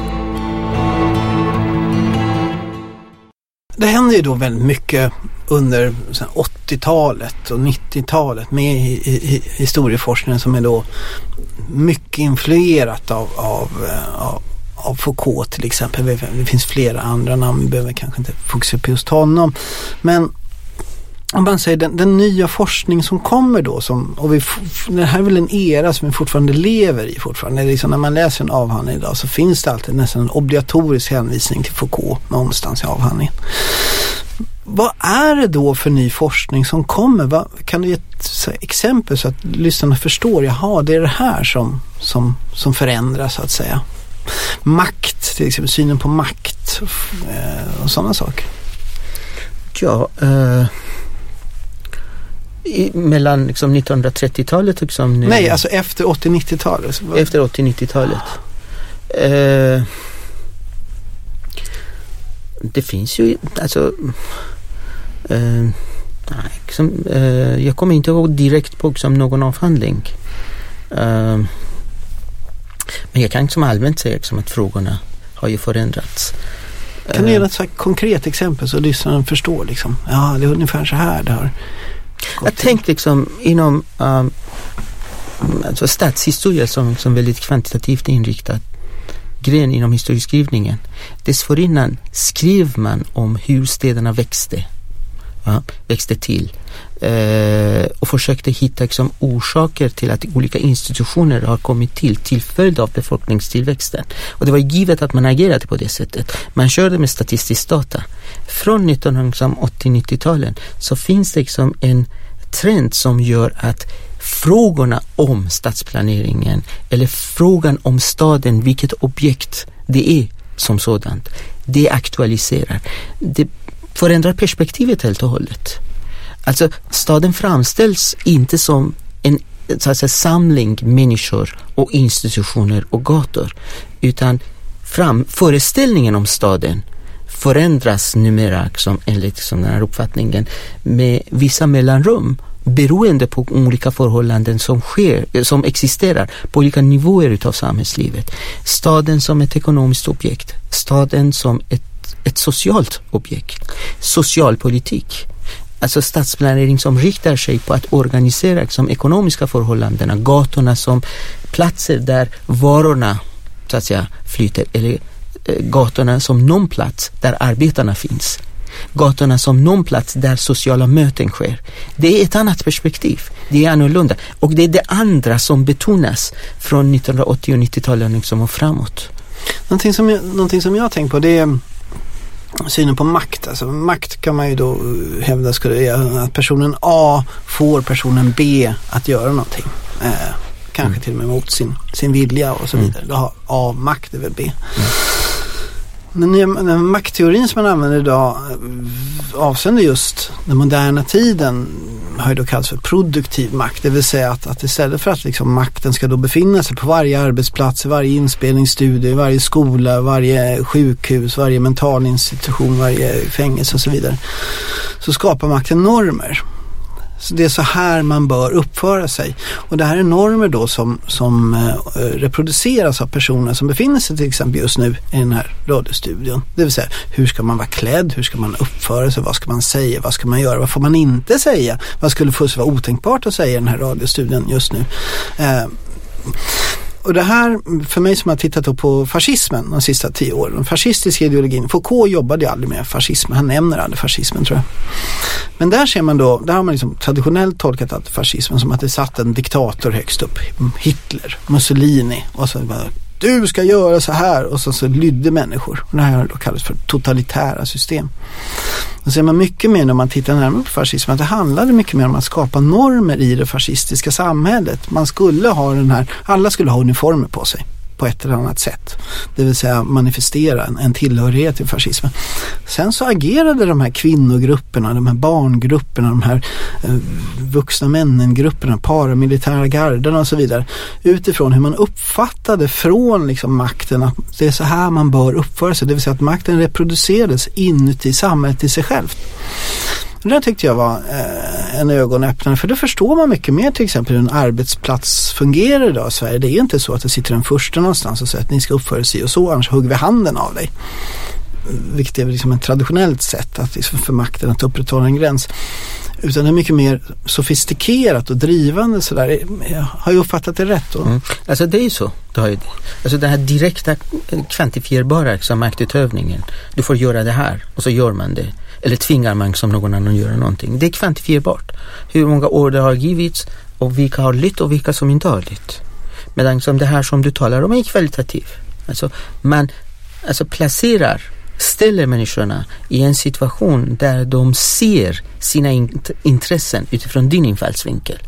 Det händer ju då väldigt mycket under åttiotalet och nittiotalet med i, i, historieforskningen som är då mycket influerat av, av, av, av Foucault till exempel. Det finns flera andra namn, vi behöver kanske inte fokusera på just honom. Men om man säger den, den nya forskning som kommer då, som, och vi, det här är väl en era som vi fortfarande lever i fortfarande. Liksom när man läser en avhandling idag så finns det alltid nästan en obligatorisk hänvisning till Foucault någonstans i avhandlingen. vad är det då för ny forskning som kommer? Vad, kan du ge ett exempel så att lyssnarna förstår, jaha, det är det här som, som, som förändras så att säga. Makt, till exempel synen på makt eh, och sådana saker. Ja, eh, i, mellan liksom nittonhundratrettiotalet liksom, nej, alltså efter åttio-nittiotalet. Efter åttio-nittiotalet. Eh, det finns ju alltså eh, nej, liksom, eh, jag kommer inte ihåg direkt på liksom, någon avhandling. Eh, men jag kan liksom allmänt säga liksom, att frågorna har ju förändrats. Kan du ge ett så här konkret exempel så lyssnaren förstår liksom, ja, det är ungefär så här det har. Jag tänkte liksom inom um, alltså stadshistoria som, som väldigt kvantitativt inriktad gren inom historieskrivningen. Dessförinnan skrev man om hur städerna växte. Ja, växte till. Eh, och försökte hitta liksom, orsaker till att olika institutioner har kommit till till följd av befolkningstillväxten. Och det var givet att man agerade på det sättet. Man körde med statistisk data. Från nittonhundraåttio-nittio-talen så finns det liksom en trend som gör att frågorna om stadsplaneringen eller frågan om staden, vilket objekt det är som sådant, det aktualiserar. Det förändrar perspektivet helt och hållet. Alltså staden framställs inte som en så att säga, samling människor och institutioner och gator, utan fram, föreställningen om staden förändras numera som, enligt som den här uppfattningen med vissa mellanrum beroende på olika förhållanden som sker, som existerar på olika nivåer utav samhällslivet. Staden som ett ekonomiskt objekt, staden som ett, ett socialt objekt, socialpolitik. Alltså stadsplanering som riktar sig på att organisera som ekonomiska förhållandena, gatorna som platser där varorna så att säga flyter, eller eh, gatorna som någon plats där arbetarna finns. Gatorna som någon plats där sociala möten sker. Det är ett annat perspektiv. Det är annorlunda. Och det är det andra som betonas från nittonhundraåttio- och nittio-talen liksom och framåt. Någonting som jag, någonting som jag har tänkt på, det är synen på makt. Alltså, makt kan man ju då hävda skulle att personen A får personen B att göra någonting. Eh, kanske mm. till och med mot sin, sin vilja och så vidare. Mm. Då har A makt över B. Mm. Den, den maktteorin som man använder idag avseende just den moderna tiden har ju då kallats för produktiv makt. Det vill säga att, att istället för att liksom makten ska då befinna sig på varje arbetsplats, varje inspelningsstudio, varje skola, varje sjukhus, varje mentalinstitution, varje fängelse och så vidare, så skapar makten normer. Så det är så här man bör uppföra sig. Och det här är normer då som, som eh, reproduceras av personer som befinner sig till exempel just nu i den här radiostudion. Det vill säga, hur ska man vara klädd? Hur ska man uppföra sig? Vad ska man säga? Vad ska man göra? Vad får man inte säga? Vad skulle först vara otänkbart att säga i den här radiostudion just nu? Eh, Och det här, för mig som har tittat på fascismen de sista tio åren, den fascistiska ideologin, Foucault jobbade ju aldrig med fascismen, han nämner aldrig fascismen tror jag. Men där ser man då, där har man liksom traditionellt tolkat att fascismen som att det satt en diktator högst upp, Hitler, Mussolini, och så bara, du ska göra så här, och så, så lydde människor. Och det här har då kallats för totalitära system. Och ser man mycket mer när man tittar närmare på fascismen att det handlade mycket mer om att skapa normer i det fascistiska samhället. Man skulle ha den här, alla skulle ha uniformer på sig på ett eller annat sätt. Det vill säga manifestera en, en tillhörighet till fascismen. Sen så agerade de här kvinnogrupperna, de här barngrupperna, de här eh, vuxna männen-grupperna, paramilitära garderna och så vidare, utifrån hur man uppfattade från liksom makten att det är så här man bör uppföra sig. Det vill säga att makten reproducerades inuti samhället i sig själv. Det där tyckte jag var eh, en ögonöppnare, för då förstår man mycket mer till exempel hur en arbetsplats fungerar idag i Sverige. Det är inte så att det sitter en första någonstans och säger att ni ska uppföra sig och så, annars hugger vi handen av dig. Vilket är liksom ett traditionellt sätt att, för makten att upprätthålla en gräns. Utan det är mycket mer sofistikerat och drivande sådär. Jag har ju uppfattat det rätt då. Mm. Alltså det är ju så. Det har ju, alltså den här direkta kvantifierbara liksom, maktutövningen. Du får göra det här och så gör man det. Eller tvingar man som någon annan att göra någonting. Det är kvantifierbart. Hur många order har givits och vilka har lytt och vilka som inte har lytt. Medan som det här som du talar om är kvalitativ. Alltså man alltså placerar ställer människorna i en situation där de ser sina int- intressen utifrån din infallsvinkel.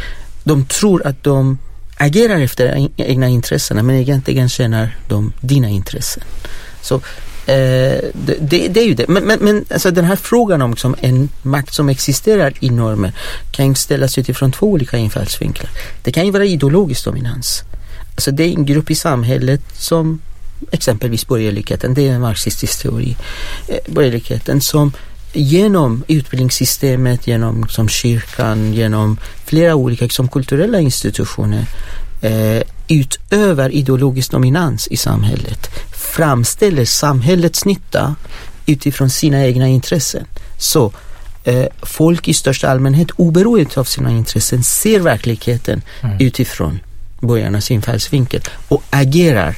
De tror att de agerar efter egna intressena, men egentligen känner de dina intressen. Så eh, det, det, det är ju det. Men, men, men alltså den här frågan om liksom en makt som existerar i normer kan ställas utifrån två olika infallsvinklar. Det kan ju vara ideologisk dominans. Alltså det är en grupp i samhället som exempelvis borgerligheten, det är en marxistisk teori. Eh, borgerligheten som genom utbildningssystemet, genom som kyrkan, genom flera olika som kulturella institutioner eh, utövar ideologisk dominans i samhället, framställer samhällets nytta utifrån sina egna intressen. Så eh, folk i största allmänhet, oberoende av sina intressen, ser verkligheten mm. utifrån borgarnas infallsvinkel och agerar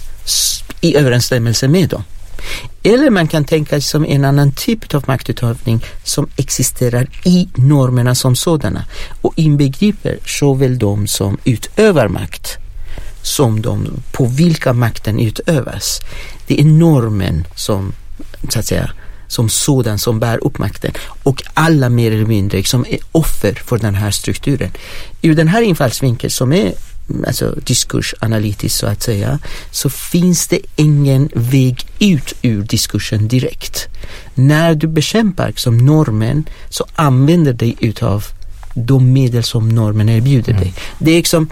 i överensstämmelse med dem. Eller man kan tänka sig som en annan typ av maktutövning som existerar i normerna som sådana och inbegriper såväl de som utövar makt som de på vilka makten utövas. Det är normen som så att säga som sådan som bär upp makten och alla mer eller mindre som är offer för den här strukturen. Ur den här infallsvinkeln som är alltså diskursanalytiskt så att säga, så finns det ingen väg ut ur diskursen direkt. När du bekämpar som normen så använder dig utav de medel som normen erbjuder mm. dig. Det är liksom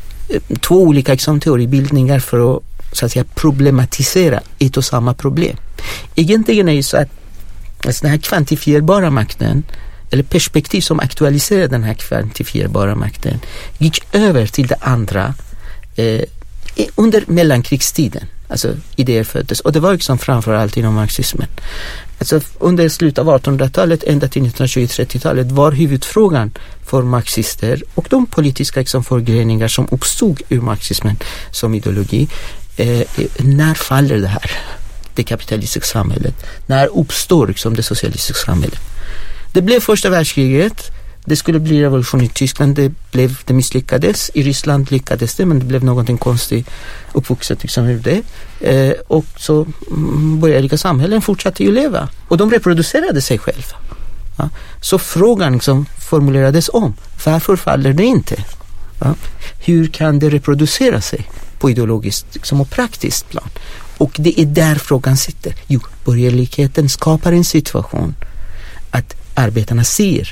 två olika liksom, teoribildningar för att, så att säga, problematisera ett och samma problem. Egentligen är det så att alltså, den här kvantifierbara makten eller perspektiv som aktualiserar den här kvantifierbara makten gick över till det andra eh, under mellankrigstiden. Alltså idéer föddes. Och det var liksom framförallt inom marxismen. Alltså under slutet av artonhundratalet ända till nittonhundratjugo-trettiotalet var huvudfrågan för marxister och de politiska liksom, förgreningar som uppstod ur marxismen som ideologi. Eh, när faller det här? Det kapitalistiska samhället. När uppstår liksom, det socialistiska samhället? Det blev första världskriget. Det skulle bli revolution i Tyskland. Det, blev, det misslyckades. I Ryssland lyckades det, men det blev någonting konstigt uppvuxet liksom ur det. Eh, och så borgerliga samhällen fortsatte ju leva. Och de reproducerade sig själva. Ja? Så frågan liksom formulerades om. Varför faller det inte? Ja? Hur kan det reproducera sig på ideologiskt liksom, och praktiskt plan? Och det är där frågan sitter. Jo, borgerligheten skapar en situation att arbetarna ser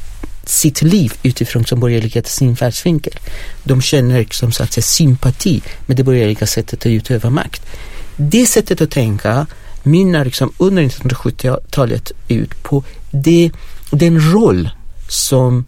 sitt liv utifrån som borgerlighetens infallsvinkel. De känner som så att säga sympati med det borgerliga sättet att utöva makt. Det sättet att tänka mynnar liksom under nittonhundrasjuttiotalet ut på det, den roll som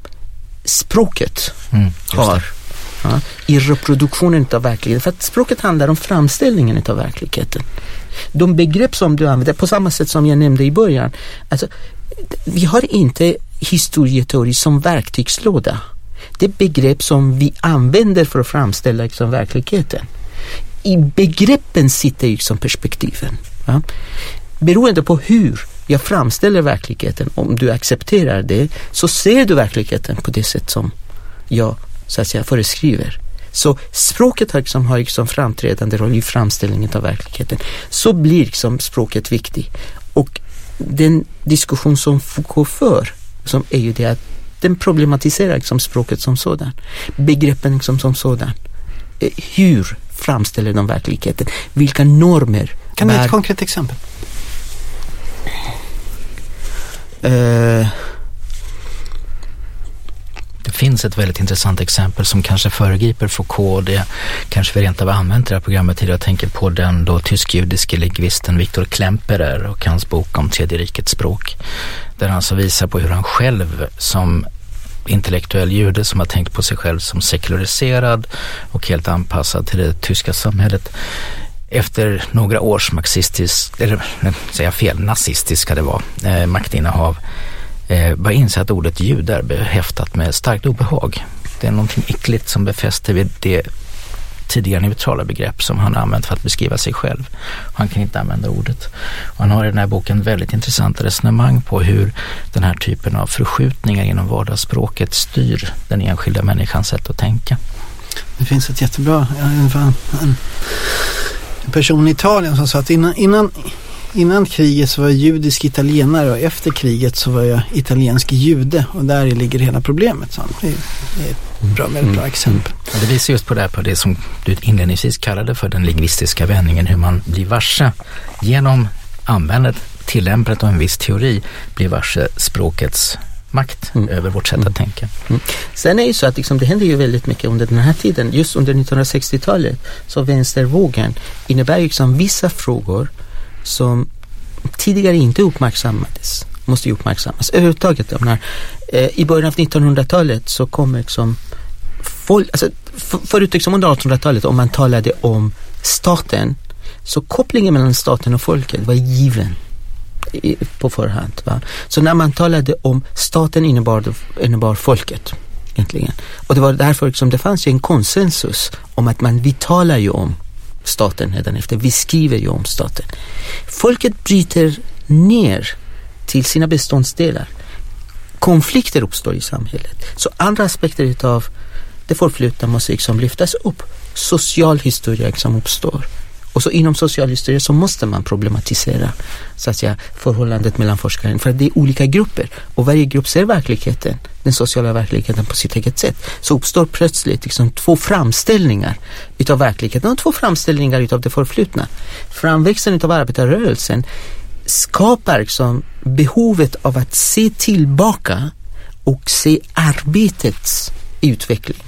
språket mm, har ja, i reproduktionen av verkligheten. För att språket handlar om framställningen av verkligheten. De begrepp som du använder, på samma sätt som jag nämnde i början, alltså vi har inte historieteori som verktygslåda. Det är begrepp som vi använder för att framställa liksom, verkligheten. I begreppen sitter ju som perspektiven. Ja? Beroende på hur jag framställer verkligheten, om du accepterar det, så ser du verkligheten på det sätt som jag så att säga, föreskriver. Så språket har, liksom, har liksom framträdande roll i framställningen av verkligheten. Så blir liksom, språket viktigt. Och den diskussion som Foucault för som är ju det att den problematiserar liksom språket som sådan. Begreppen liksom som sådan. Hur framställer de verkligheten? Vilka normer? Kan du ge ett konkret exempel? Uh, det finns ett väldigt intressant exempel som kanske föregriper Foucault. Det kanske vi rent av använt i det här programmet tidigare. Jag tänker på den då tysk-judiske lingvisten Viktor Klemperer och hans bok om tredje rikets språk. Där han så visar på hur han själv som intellektuell jude som har tänkt på sig själv som sekulariserad och helt anpassad till det tyska samhället efter några års marxistisk, eller säga fel, nazistiska det var, eh, maktinnehav eh, bara inse att ordet jude är behäftat med starkt obehag. Det är någonting äckligt som befäster vid det tidigare neutrala begrepp som han använt för att beskriva sig själv. Han kan inte använda ordet. Och han har i den här boken väldigt intressanta resonemang på hur den här typen av förskjutningar inom vardagsspråket styr den enskilda människans sätt att tänka. Det finns ett jättebra en, en person i Italien som sa att innan, innan, innan kriget så var jag judisk italienare och efter kriget så var jag italiensk jude och där ligger hela problemet. Så det är ett bra, väldigt bra exempel. Ja, det visar just på det, här, på det som du inledningsvis kallade för den lingvistiska vändningen, hur man blir varse genom användandet, tillämpandet av en viss teori, blir varse språkets makt mm. över vårt sätt mm. att tänka. Mm. Sen är det så att liksom, det händer ju väldigt mycket under den här tiden. Just under nittonhundrasextiotalet så vänstervågen innebär ju liksom vissa frågor som tidigare inte uppmärksammades, måste ju uppmärksammas. Överhuvudtaget, när, eh, i början av nittonhundratalet så kommer liksom folk, alltså, för, förut liksom under artonhundratalet om man talade om staten, så kopplingen mellan staten och folket var given på förhand. Va? Så när man talade om staten innebar, innebar folket egentligen. Och det var därför liksom, det fanns ju en konsensus om att man, vi talar ju om staten redan efter, vi skriver ju om staten. Folket bryter ner till sina beståndsdelar. Konflikter uppstår i samhället. Så andra aspekter av det förflutna måste liksom lyftas upp. Social historia liksom uppstår. Och så inom social historia så måste man problematisera så att säga, förhållandet mellan forskare. För att det är olika grupper. Och varje grupp ser verkligheten, den sociala verkligheten på sitt eget sätt. Så uppstår plötsligt liksom två framställningar utav verkligheten och två framställningar utav det förflutna. Framväxten utav arbetarrörelsen skapar liksom behovet av att se tillbaka och se arbetets utveckling.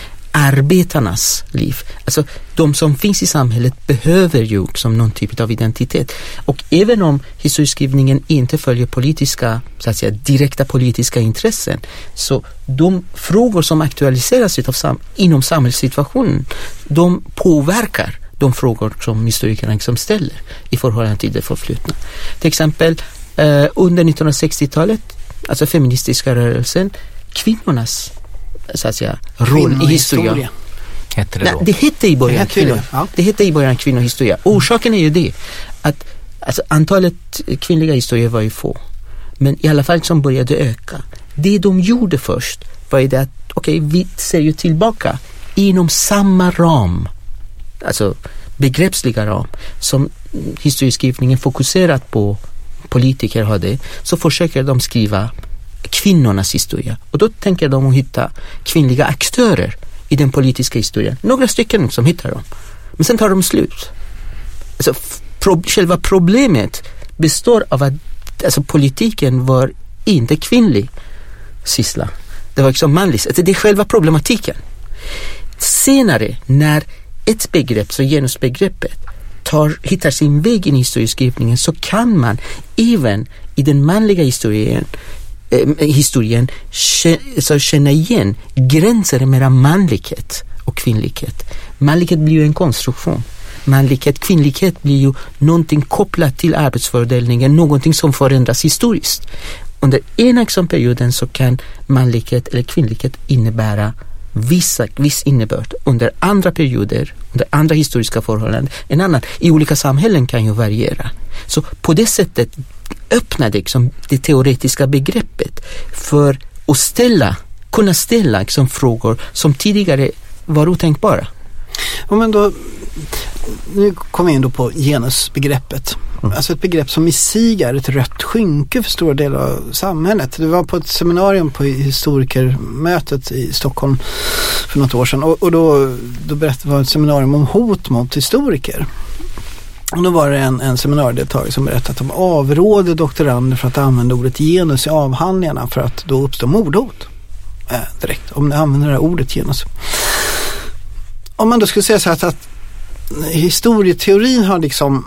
Arbetarnas liv. Alltså de som finns i samhället behöver ju som någon typ av identitet. Och även om historieskrivningen inte följer politiska, så att säga, direkta politiska intressen, så de frågor som aktualiseras utav sam- inom samhällssituationen, de påverkar de frågor som historikerna liksom ställer i förhållande till det förflutna. Till exempel eh, under nittonhundrasextiotalet, alltså feministiska rörelsen, kvinnornas så att säga roll i historia. Hette det Nej, då? det hette i början det kvinnor. det. Ja. Det hette i början kvinnohistoria. Orsaken är ju det att alltså, antalet kvinnliga historier var ju få. Men i alla fall som började öka. Det de gjorde först var ju det att okej, okay, vi ser ju tillbaka inom samma ram, alltså begreppsliga ram som historieskrivningen fokuserat på politiker hade, så försöker de skriva kvinnornas historia. Och då tänker de att hitta kvinnliga aktörer i den politiska historien. Några stycken som hittar dem. Men sen tar de slut. Alltså, pro- själva problemet består av att alltså, politiken var inte kvinnlig syssla. Det var liksom manligt. Alltså, det är själva problematiken. Senare, när ett begrepp, så genusbegreppet, tar, hittar sin väg in i historieskrivningen, så kan man även i den manliga historien historien så känna igen gränser mellan manlighet och kvinnlighet. Manlighet blir ju en konstruktion. Manlighet, kvinnlighet blir ju någonting kopplat till arbetsfördelningen, någonting som förändras historiskt. Under ena liksom perioden så kan manlighet eller kvinnlighet innebära vissa, viss innebörd. Under andra perioder, under andra historiska förhållanden, en annan. I olika samhällen kan ju variera. Så på det sättet öppnade liksom det teoretiska begreppet för att ställa, kunna ställa liksom frågor som tidigare var otänkbara. Ja, men då, nu kommer jag in då på genusbegreppet. Mm. Alltså ett begrepp som i sig är ett rött skynke för stora delar av samhället. Det var på ett seminarium på historikermötet i Stockholm för något år sedan. Och, och då, då berättade det ett seminarium om hot mot historiker. Och då var det en, en seminariedeltagare som berättade att de avrådde doktorander för att använda ordet genus i avhandlingarna för att då uppstår mordhot. Äh, direkt, om ni använder det här ordet genus. Om man då skulle säga så här att, att historieteorin har liksom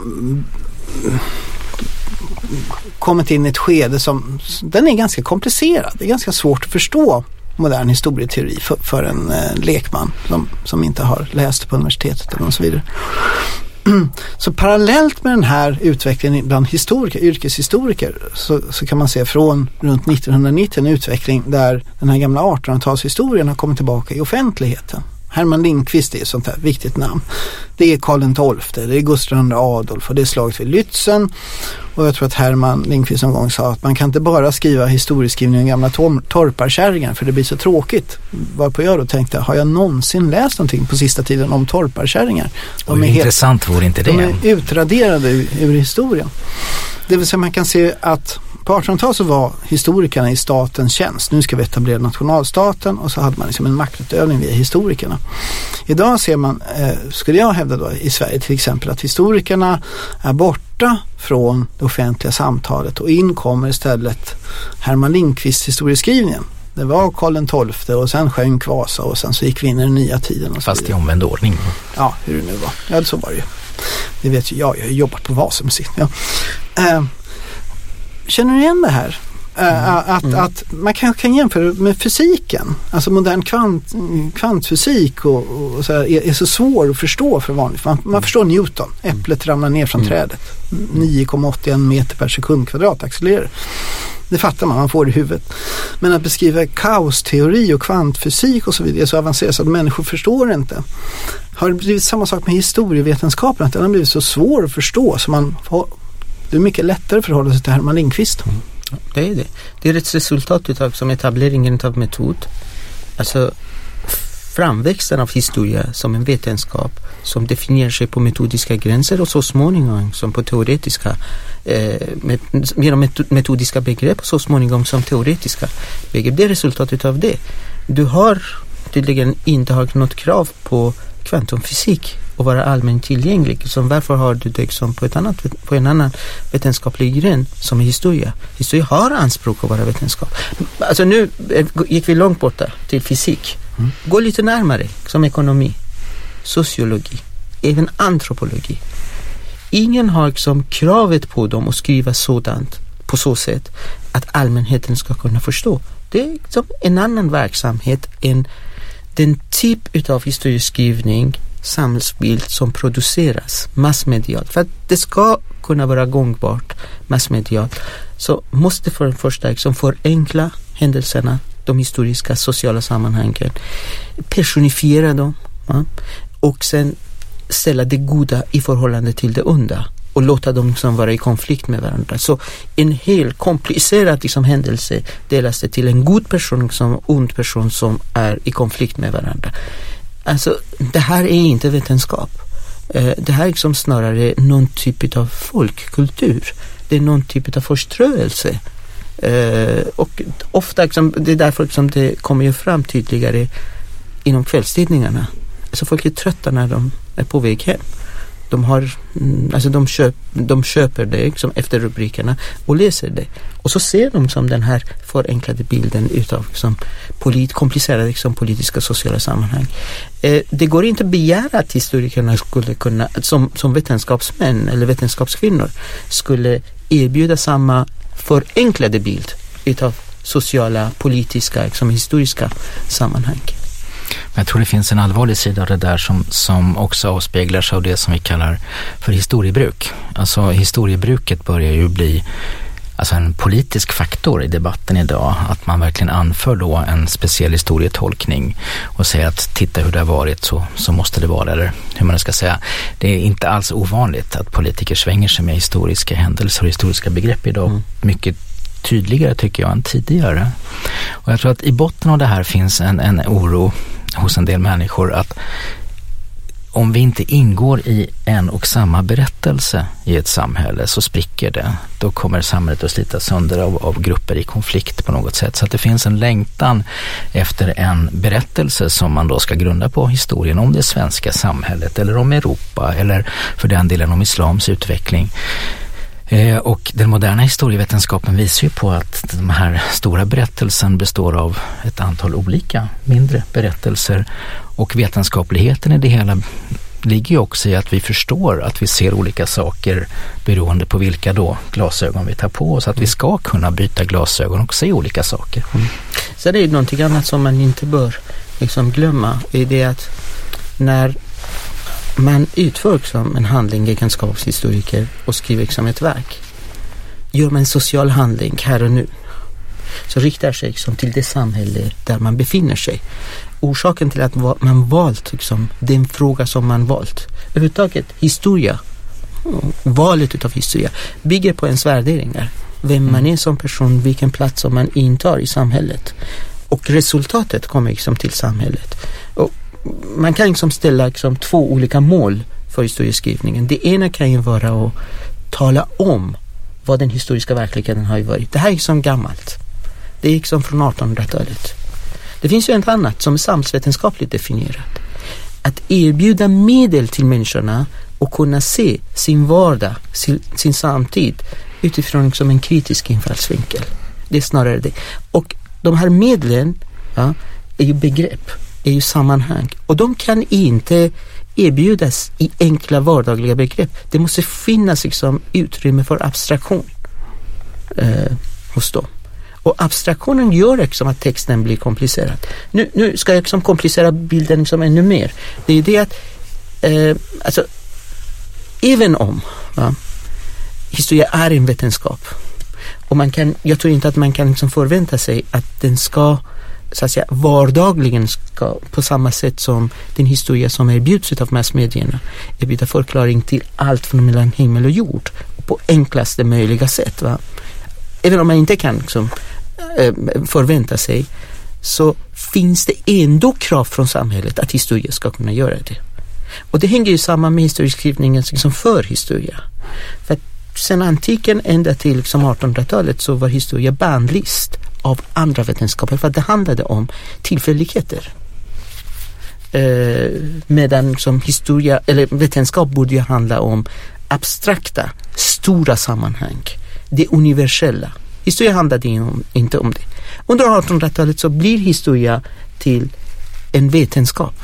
kommit in i ett skede som, den är ganska komplicerad. Det är ganska svårt att förstå modern historieteori för, för en eh, lekman som, som inte har läst på universitetet eller så vidare. Så parallellt med den här utvecklingen bland historiker, yrkeshistoriker, så, så kan man se från runt nittonhundranittio en utveckling där den här gamla artonhundratalshistorien har kommit tillbaka i offentligheten. Herman Lindqvist är ett sånt här viktigt namn. Det är Karl den tolfte, det är Gustav den andra Adolf och det är slaget vid Lützen. Och jag tror att Herman Lindqvist en gång sa att man kan inte bara skriva historieskrivning om gamla tor- torparkärringar för det blir så tråkigt. Varpå jag då tänkte, har jag någonsin läst någonting på sista tiden om torparkärringar? De är intressant helt, vore inte det. De är utraderade ur, ur historien. Det vill säga man kan se att på artonhundratalet så var historikerna i statens tjänst. Nu ska vi etablera nationalstaten och så hade man liksom en maktutövning via historikerna. Idag ser man, eh, skulle jag hävda då i Sverige till exempel, att historikerna är borta från det offentliga samtalet och in kommer istället Herman Lindqvist historieskrivningen. Det var Karl den tolfte och sen sjönk Vasa och sen så gick vi in i den nya tiden. Och så fast i omvänd ordning. Ja, hur det nu var. Ja, så var det ju. Det vet ju jag, jag har jobbat på Vasamuseet. Ja. Eh, Känner du igen det här? Mm. Att, mm. att man kanske kan jämföra med fysiken. Alltså modern kvant, kvantfysik och, och så här, är, är så svår att förstå för vanligt. Man, man förstår Newton. Äpplet ramlar ner från mm. trädet. nio komma åttioen meter per sekund kvadrat accelererar. Det fattar man, man får det i huvudet. Men att beskriva kaosteori och kvantfysik och så vidare är så avancerat så att människor förstår inte. Har det blivit samma sak med historievetenskapen? Att den har blivit så svår att förstå så man får... Det är mycket lättare att förhålla sig till Herman Lindqvist. Mm. Det är det. Det är ett resultat av som etableringen av metod. Alltså framväxten av historia som en vetenskap som definierar sig på metodiska gränser och så småningom som på teoretiska eh, med, genom metodiska begrepp och så småningom som teoretiska begrepp. Det är resultatet av det. Du har tydligen inte har något krav på kvantumfysik och vara allmänt tillgänglig. Så varför har du det som på, ett annat, på en annan vetenskaplig gren som är historia? Historia har anspråk att vara vetenskap. Alltså nu gick vi långt borta till fysik. Mm. Gå lite närmare som ekonomi, sociologi, även antropologi. Ingen har som kravet på dem att skriva sådant på så sätt att allmänheten ska kunna förstå. Det är som en annan verksamhet än den typ av historieskrivning samhällsbild som produceras massmedialt. För att det ska kunna vara gångbart massmedialt så måste för det första liksom förenkla händelserna, de historiska sociala sammanhangen, personifiera dem, ja, och sen ställa det goda i förhållande till det onda och låta dem som vara i konflikt med varandra. Så en helt komplicerad liksom, händelse delas det till en god person som en ond person som är i konflikt med varandra. Alltså, det här är inte vetenskap. Eh, det här är liksom snarare någon typ av folkkultur. Det är någon typ av förströelse. Eh, och ofta, liksom, det är därför liksom, det kommer ju fram tydligare inom kvällstidningarna. Alltså folk är trötta när de är på väg hem. De, har, alltså de, köp, de köper det liksom, efter rubrikerna och läser det. Och så ser de som den här förenklade bilden utav liksom, polit, komplicerade liksom, politiska och sociala sammanhang. Eh, det går inte att begära att historikerna skulle kunna, som, som vetenskapsmän eller vetenskapskvinnor skulle erbjuda samma förenklade bild utav sociala, politiska, liksom, historiska sammanhang. Men jag tror det finns en allvarlig sida av det där som, som också avspeglar sig av det som vi kallar för historiebruk. Alltså historiebruket börjar ju bli alltså en politisk faktor i debatten idag. Att man verkligen anför då en speciell historietolkning och säger att titta hur det har varit så, så måste det vara, eller hur man ska säga. Det är inte alls ovanligt att politiker svänger sig med historiska händelser och historiska begrepp idag. Mm. Mycket tydligare tycker jag än tidigare. Och jag tror att i botten av det här finns en, en oro hos en del människor att om vi inte ingår i en och samma berättelse i ett samhälle så spricker det. Då kommer samhället att slita sönder av, av grupper i konflikt på något sätt. Så att det finns en längtan efter en berättelse som man då ska grunda på historien om det svenska samhället eller om Europa eller för den delen om islams utveckling. Eh, och den moderna historievetenskapen visar ju på att de här stora berättelsen består av ett antal olika mindre berättelser, och vetenskapligheten i det hela ligger ju också i att vi förstår att vi ser olika saker beroende på vilka då glasögon vi tar på oss, att vi ska kunna byta glasögon och se olika saker. Mm. Så det är någonting annat som man inte bör liksom glömma, är det att när man utför som en handling i egenskap av historiker och skriver som ett verk, gör man en social handling här och nu, så riktar sig som till det samhälle där man befinner sig. orsaken till att man valt liksom, den fråga som man valt. Överhuvudtaget historia, valet av historia bygger på ens värderingar. Vem mm. man är som person, vilken plats som man intar i samhället. Och resultatet kommer liksom till samhället. Och man kan liksom ställa liksom två olika mål för historieskrivningen. Det ena kan ju vara att tala om vad den historiska verkligheten har varit. Det här är liksom gammalt. Det är liksom från artonhundratalet. Det finns ju ett annat som är samhällsvetenskapligt definierat. Att erbjuda medel till människorna och kunna se sin vardag, sin, sin samtid utifrån liksom en kritisk infallsvinkel. Det är snarare det. Och de här medlen ja, är ju begrepp, är ju sammanhang. Och de kan inte erbjudas i enkla vardagliga begrepp. Det måste finnas liksom utrymme för abstraktion eh, hos dem. Och abstraktionen gör liksom att texten blir komplicerad. Nu, nu ska jag liksom komplicera bilden liksom ännu mer. Det är det att eh, alltså, även om va, historia är en vetenskap och man kan, jag tror inte att man kan liksom förvänta sig att den ska så att säga, vardagligen ska på samma sätt som den historia som erbjuds av massmedierna erbjuda förklaring till allt från mellan himmel och jord på enklaste möjliga sätt. Va? Även om man inte kan liksom, förvänta sig så finns det ändå krav från samhället att historia ska kunna göra det. Och det hänger ju samman med historieskrivningen liksom för historia. För att sen antiken ända till liksom artonhundratalet så var historia bannlyst av andra vetenskaper för att det handlade om tillfälligheter. Eh, medan som historia eller vetenskap borde ju handla om abstrakta, stora sammanhang. Det universella. Historia handlade inte om det. Under artonhundratalet så blir historia till en vetenskap.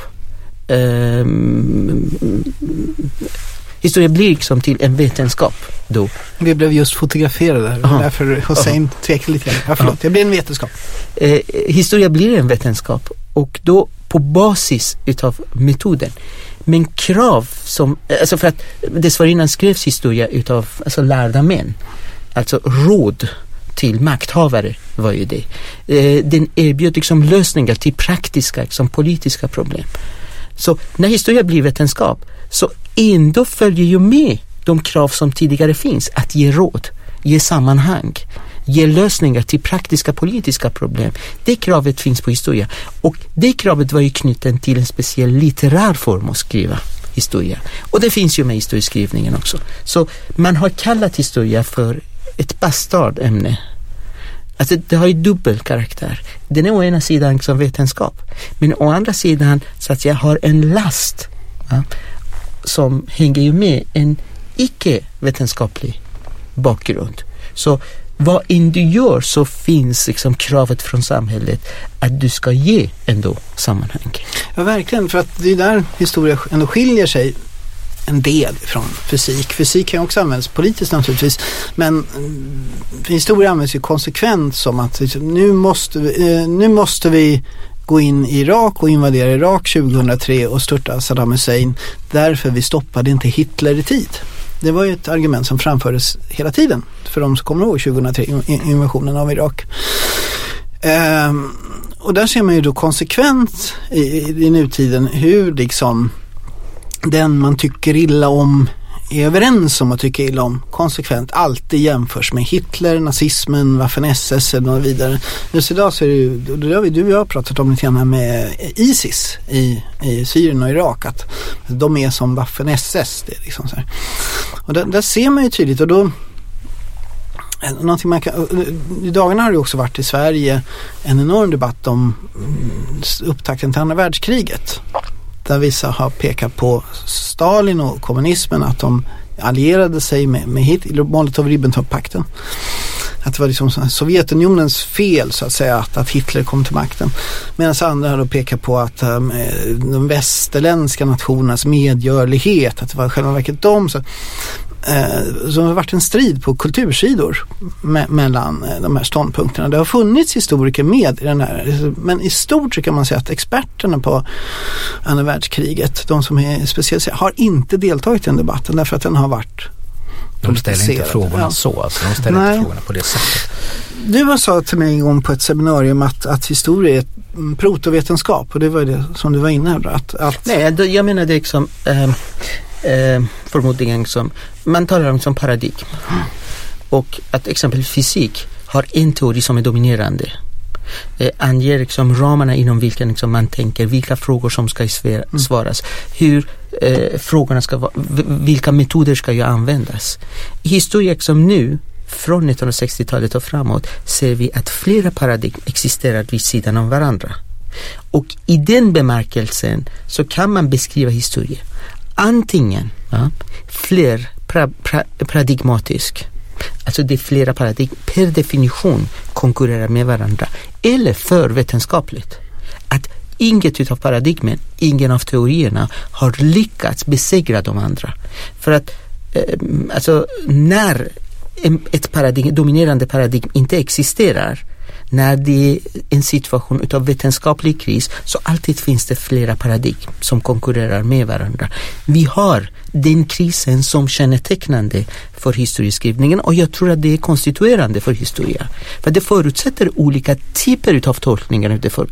Um, historia blir liksom till en vetenskap då. Vi blev just fotograferade där. Aha. Därför Hussein Aha. tvekade lite grann. Ja, förlåt, det blir en vetenskap. Eh, historia blir en vetenskap och då på basis utav metoden. Men krav som, alltså för att dessförinnan skrevs historia utav alltså lärda män. Alltså råd till makthavare var ju det. Eh, den erbjöd liksom lösningar till praktiska, liksom politiska problem. Så när historia blir vetenskap så ändå följer ju med de krav som tidigare finns att ge råd, ge sammanhang, ge lösningar till praktiska politiska problem. Det kravet finns på historia och det kravet var ju knuten till en speciell litterär form att skriva historia. Och det finns ju med historieskrivningen också. Så man har kallat historia för ett bastardämne. Alltså det har ju dubbel karaktär. Den är å ena sidan som vetenskap. Men å andra sidan så att jag har en last ja, som hänger ju med en icke-vetenskaplig bakgrund. Så vad än du gör så finns liksom kravet från samhället att du ska ge ändå sammanhang. Ja, verkligen. För att det är där historia ändå skiljer sig en del från fysik. Fysik kan också användas politiskt naturligtvis, men historia används ju konsekvent som att nu måste vi, nu måste vi gå in i Irak och invadera Irak tjugohundratre och störta Saddam Hussein därför vi stoppade inte Hitler i tid. Det var ju ett argument som framfördes hela tiden för de som kommer ihåg tjugohundratre invasionen av Irak. Ehm, och där ser man ju då konsekvent i, i nutiden hur liksom den man tycker illa om är överens om att tycka illa om konsekvent alltid jämförs med Hitler, nazismen, Waffen-S S och vidare. Just idag så är det ju, det har vi, du och jag har pratat om lite grann med ISIS i, i Syrien och Irak, att de är som Waffen-S S. Det är liksom så här. Och där, där ser man ju tydligt, och då någonting man kan, i dagarna har det också varit i Sverige en enorm debatt om upptakten till andra världskriget. Där vissa har pekat på Stalin och kommunismen, att de allierade sig med, med Hitler, Molotov-Ribbentrop-pakten. Att det var liksom Sovjetunionens fel så att säga att, att Hitler kom till makten. Medan andra har då pekat på att um, de västerländska nationernas medgörlighet, att det var själva verket de så Så det har varit en strid på kultursidor me- mellan de här ståndpunkterna. Det har funnits historiker med i den här, men i stort så kan man säga att experterna på andra världskriget, de som är speciellt, har inte deltagit i den debatten därför att den har varit de ställer inte frågorna ja. så, alltså de ställer Nej. inte frågorna på det sättet. Du sa till mig en gång på ett seminarium att, att historia är ett protovetenskap, och det var det som du var inne här. Att, att... Nej, jag menar det liksom eh, eh, förmodligen som man talar om som paradigm. Mm. Och att exempelvis fysik har en teori som är dominerande. Eh, anger liksom ramarna inom vilka liksom man tänker, vilka frågor som ska svär, mm. svaras, hur eh, frågorna ska vara, vilka metoder ska ju användas. I historia som nu, från nittonhundrasextiotalet och framåt, ser vi att flera paradigm existerar vid sidan av varandra. Och i den bemärkelsen så kan man beskriva historia antingen ja, fler pra, pra, paradigmatisk, alltså det är flera paradigm per definition konkurrerar med varandra, eller för vetenskapligt. Att inget utav paradigmen, ingen av teorierna har lyckats besegra de andra. För att eh, alltså när ett paradigm, dominerande paradigm inte existerar, när det är en situation utav vetenskaplig kris, så alltid finns det flera paradigm som konkurrerar med varandra. Vi har den krisen som kännetecknande för historieskrivningen, och jag tror att det är konstituerande för historia. För det förutsätter olika typer utav tolkningar av det, för,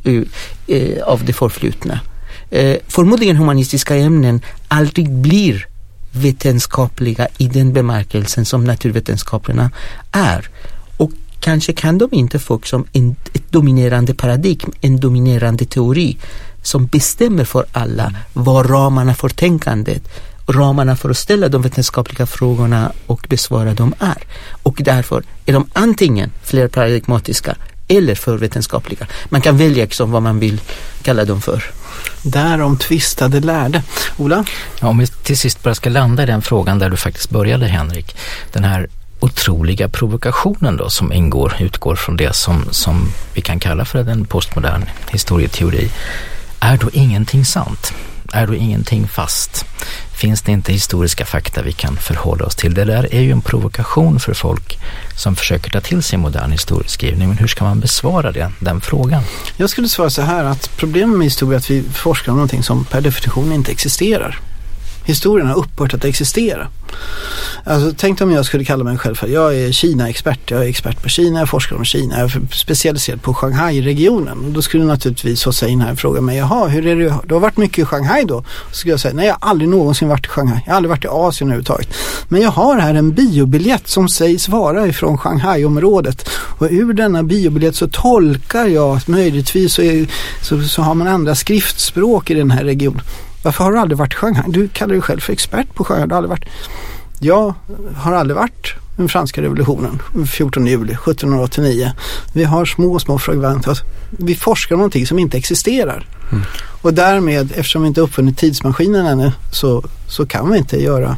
uh, av det förflutna. Uh, förmodligen humanistiska ämnen aldrig blir vetenskapliga i den bemärkelsen som naturvetenskaperna är. Och kanske kan de inte få som en, ett dominerande paradigm, en dominerande teori som bestämmer för alla vad ramarna för tänkandet, ramarna för att ställa de vetenskapliga frågorna och besvara dem är. Och därför är de antingen flerparadigmatiska eller för vetenskapliga. Man kan välja liksom vad man vill kalla dem för. Därom tvistade lärde. Ola? Ja, om vi till sist bara ska landa i den frågan där du faktiskt började, Henrik. Den här otroliga provokationen då som ingår, utgår från det som, som vi kan kalla för en postmodern historieteori. Är då ingenting sant? Är då ingenting fast? Finns det inte historiska fakta vi kan förhålla oss till? Det där är ju en provokation för folk som försöker ta till sig modern historieskrivning. Men hur ska man besvara det, den frågan? Jag skulle svara så här, att problemet med historia är att vi forskar om någonting som per definition inte existerar. Historien har upphört att existera. Alltså, tänk om jag skulle kalla mig själv för, jag är Kina-expert, jag är expert på Kina, jag forskar om Kina, jag är specialiserad på Shanghai-regionen. Och då skulle naturligtvis så säga in här och fråga mig, jaha, hur är det? Du har varit mycket i Shanghai då? Så skulle jag säga, nej, jag har aldrig någonsin varit i Shanghai. Jag har aldrig varit i Asien överhuvudtaget. Men jag har här en biobiljett som sägs vara ifrån Shanghai-området. Och ur denna biobiljett så tolkar jag att möjligtvis så, är, så, så har man andra skriftspråk i den här regionen. Varför har du aldrig varit i Shanghai? Du kallar dig själv för expert på Shanghai. Du har aldrig varit. Jag har aldrig varit den franska revolutionen, fjortonde juli sjuttonhundraåttionio. Vi har små, små fragment. Vi forskar om någonting som inte existerar. Mm. Och därmed, eftersom vi inte uppfunnit tidsmaskinen ännu, så, så kan vi inte göra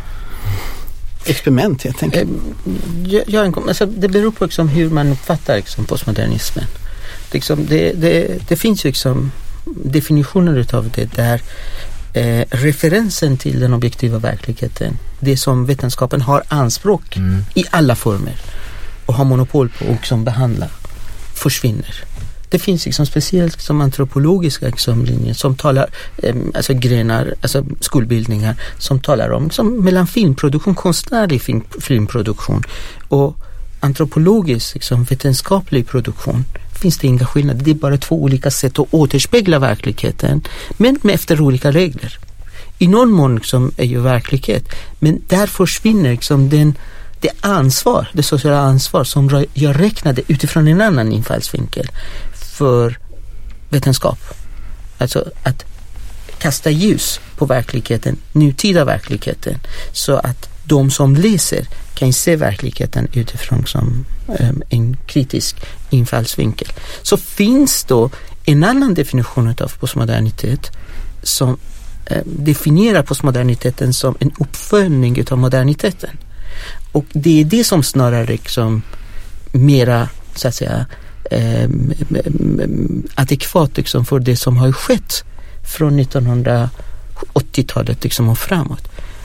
experiment helt enkelt. Jag, jag, alltså, det beror på liksom hur man uppfattar liksom, postmodernismen. Liksom, det, det, det finns ju liksom definitioner utav det där Eh, referensen till den objektiva verkligheten, det som vetenskapen har anspråk mm. i alla former och har monopol på och som behandlar, försvinner. Det finns liksom speciellt som antropologiska liksom, linjer som talar, eh, alltså grenar, alltså skolbildningar som talar om som mellan filmproduktion, konstnärlig film, filmproduktion och antropologisk liksom, vetenskaplig produktion. Finns det inga skillnader. Det är bara två olika sätt att återspegla verkligheten, men med efter olika regler. I någon mån liksom är ju verklighet, men där försvinner liksom den, det ansvar, det sociala ansvar som jag räknade utifrån en annan infallsvinkel för vetenskap. Alltså att kasta ljus på verkligheten, nutida verkligheten, så att de som läser kan se verkligheten utifrån som um, en kritisk infallsvinkel. Så finns då en annan definition av postmodernitet som um, definierar postmoderniteten som en uppföljning av moderniteten. Och det är det som snarare liksom mera så att säga um, um, adekvat liksom för det som har skett från nittonhundraåttiotalet liksom och framåt.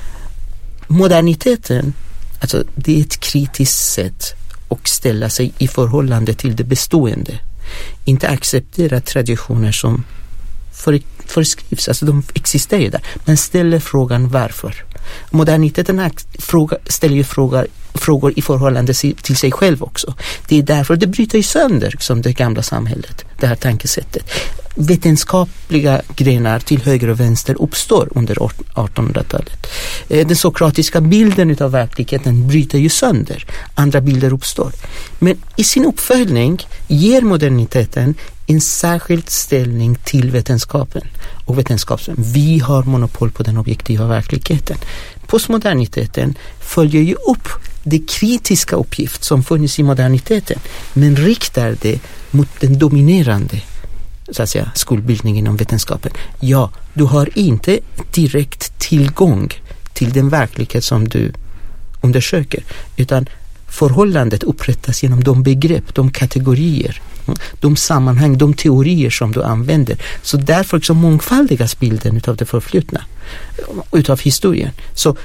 Moderniteten, alltså det är ett kritiskt sätt att ställa sig i förhållande till det bestående. Inte acceptera traditioner som för, föreskrivs, alltså de existerar ju där, men ställer frågan varför. Moderniteten fråga, ställer ju frågor, frågor i förhållande till sig själv också. Det är därför det bryter sönder som det gamla samhället, det här tankesättet. vetenskapliga grenar till höger och vänster uppstår under artonhundratalet. Den sokratiska bilden av verkligheten bryter ju sönder. Andra bilder uppstår. Men i sin uppföljning ger moderniteten en särskild ställning till vetenskapen och vetenskapen. Vi har monopol på den objektiva verkligheten. Postmoderniteten följer ju upp det kritiska uppgift som funnits i moderniteten, men riktar det mot den dominerande, så att säga, skolbildningen inom vetenskapen. Ja, du har inte direkt tillgång till den verklighet som du undersöker, utan förhållandet upprättas genom de begrepp, de kategorier, de sammanhang, de teorier som du använder. Så därför liksom mångfaldigas bilden utav det förflutna, utav historien. Så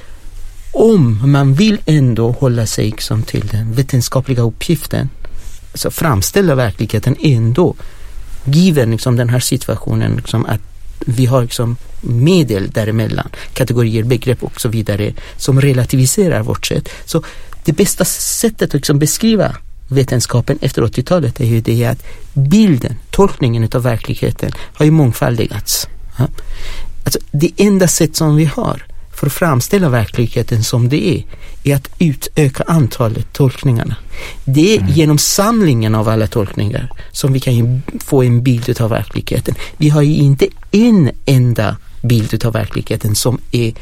om man vill ändå hålla sig liksom till den vetenskapliga uppgiften, så framställa verkligheten ändå given liksom den här situationen, liksom att vi har liksom medel däremellan, kategorier, begrepp och så vidare, som relativiserar vårt sätt. Så det bästa sättet att liksom beskriva vetenskapen efter åttiotalet är ju det att bilden, tolkningen av verkligheten har ju mångfaldigats. Ja? Alltså det enda sätt som vi har för att framställa verkligheten som det är, är att utöka antalet tolkningarna. Det är mm. genom samlingen av alla tolkningar som vi kan ju få en bild av verkligheten. Vi har ju inte en enda bild av verkligheten som är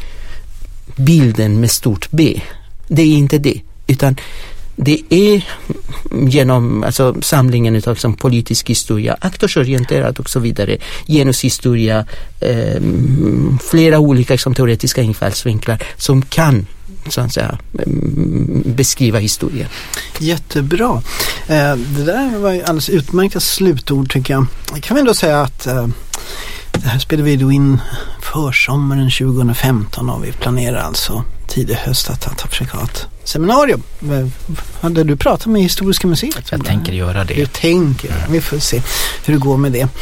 bilden med stort B. Det är inte det, utan det är genom alltså, samlingen av liksom, politisk historia, aktorsorienterad och så vidare, genushistoria, eh, flera olika liksom, teoretiska infallsvinklar som kan, så att säga, beskriva historien. Jättebra. Eh, det där var ju alldeles utmärkta slutord, tycker jag. Kan vi då säga att eh, det här spelar vi då in för sommaren tjugohundrafemton och vi planerar alltså tidig höst att, att försöka ha ett seminarium. Hade du pratat med Historiska museet? Jag tänker göra det. Du tänker. Vi får se hur det går med det.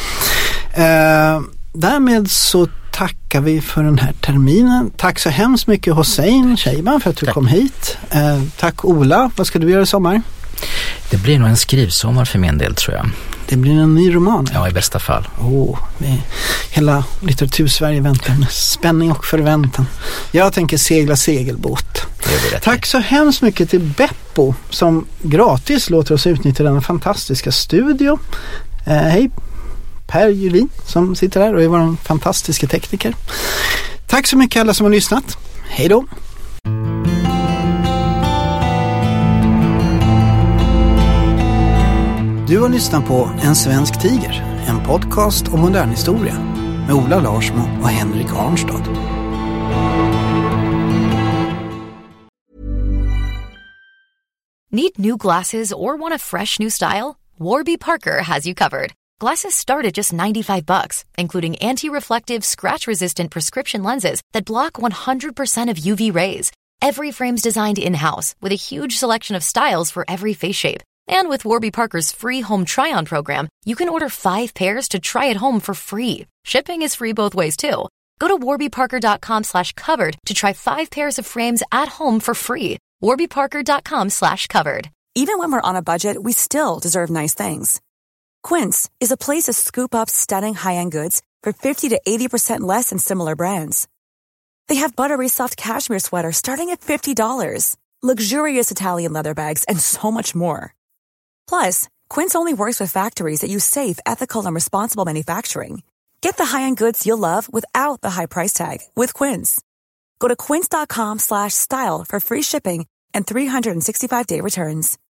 Eh, därmed så tackar vi för den här terminen. Tack så hemskt mycket Hossein Sheiban för att du tack. kom hit. Eh, tack Ola. Vad ska du göra i sommar? Det blir nog en skrivsommar för min del, tror jag. Det blir en ny roman? Ja, i bästa fall. Åh, oh, hela litteratursverige väntar med spänning och förväntan. Jag tänker segla segelbåt. Tack så hemskt mycket till Beppo som gratis låter oss utnyttja denna fantastiska studio. Eh, hej Per Julin som sitter här och är vår fantastiska tekniker. Tack så mycket alla som har lyssnat. Hej då! Du har lyssnat på En svensk tiger, en podcast om modern historia med Ola Larsmo och Henrik Arnstad. Need new glasses or want a fresh new style? Warby Parker has you covered. Glasses start at just ninety-five bucks, including anti-reflective, scratch-resistant prescription lenses that block one hundred percent of U V rays. Every frame's designed in-house with a huge selection of styles for every face shape. And with Warby Parker's free home try-on program, you can order five pairs to try at home for free. Shipping is free both ways, too. Go to warbyparker.com slash covered to try five pairs of frames at home for free. warbyparker.com slash covered. Even when we're on a budget, we still deserve nice things. Quince is a place to scoop up stunning high-end goods for fifty to eighty percent less than similar brands. They have buttery soft cashmere sweaters starting at fifty dollars, luxurious Italian leather bags, and so much more. Plus, Quince only works with factories that use safe, ethical, and responsible manufacturing. Get the high-end goods you'll love without the high price tag with Quince. Go to quince.com slash style for free shipping and three sixty-five day returns.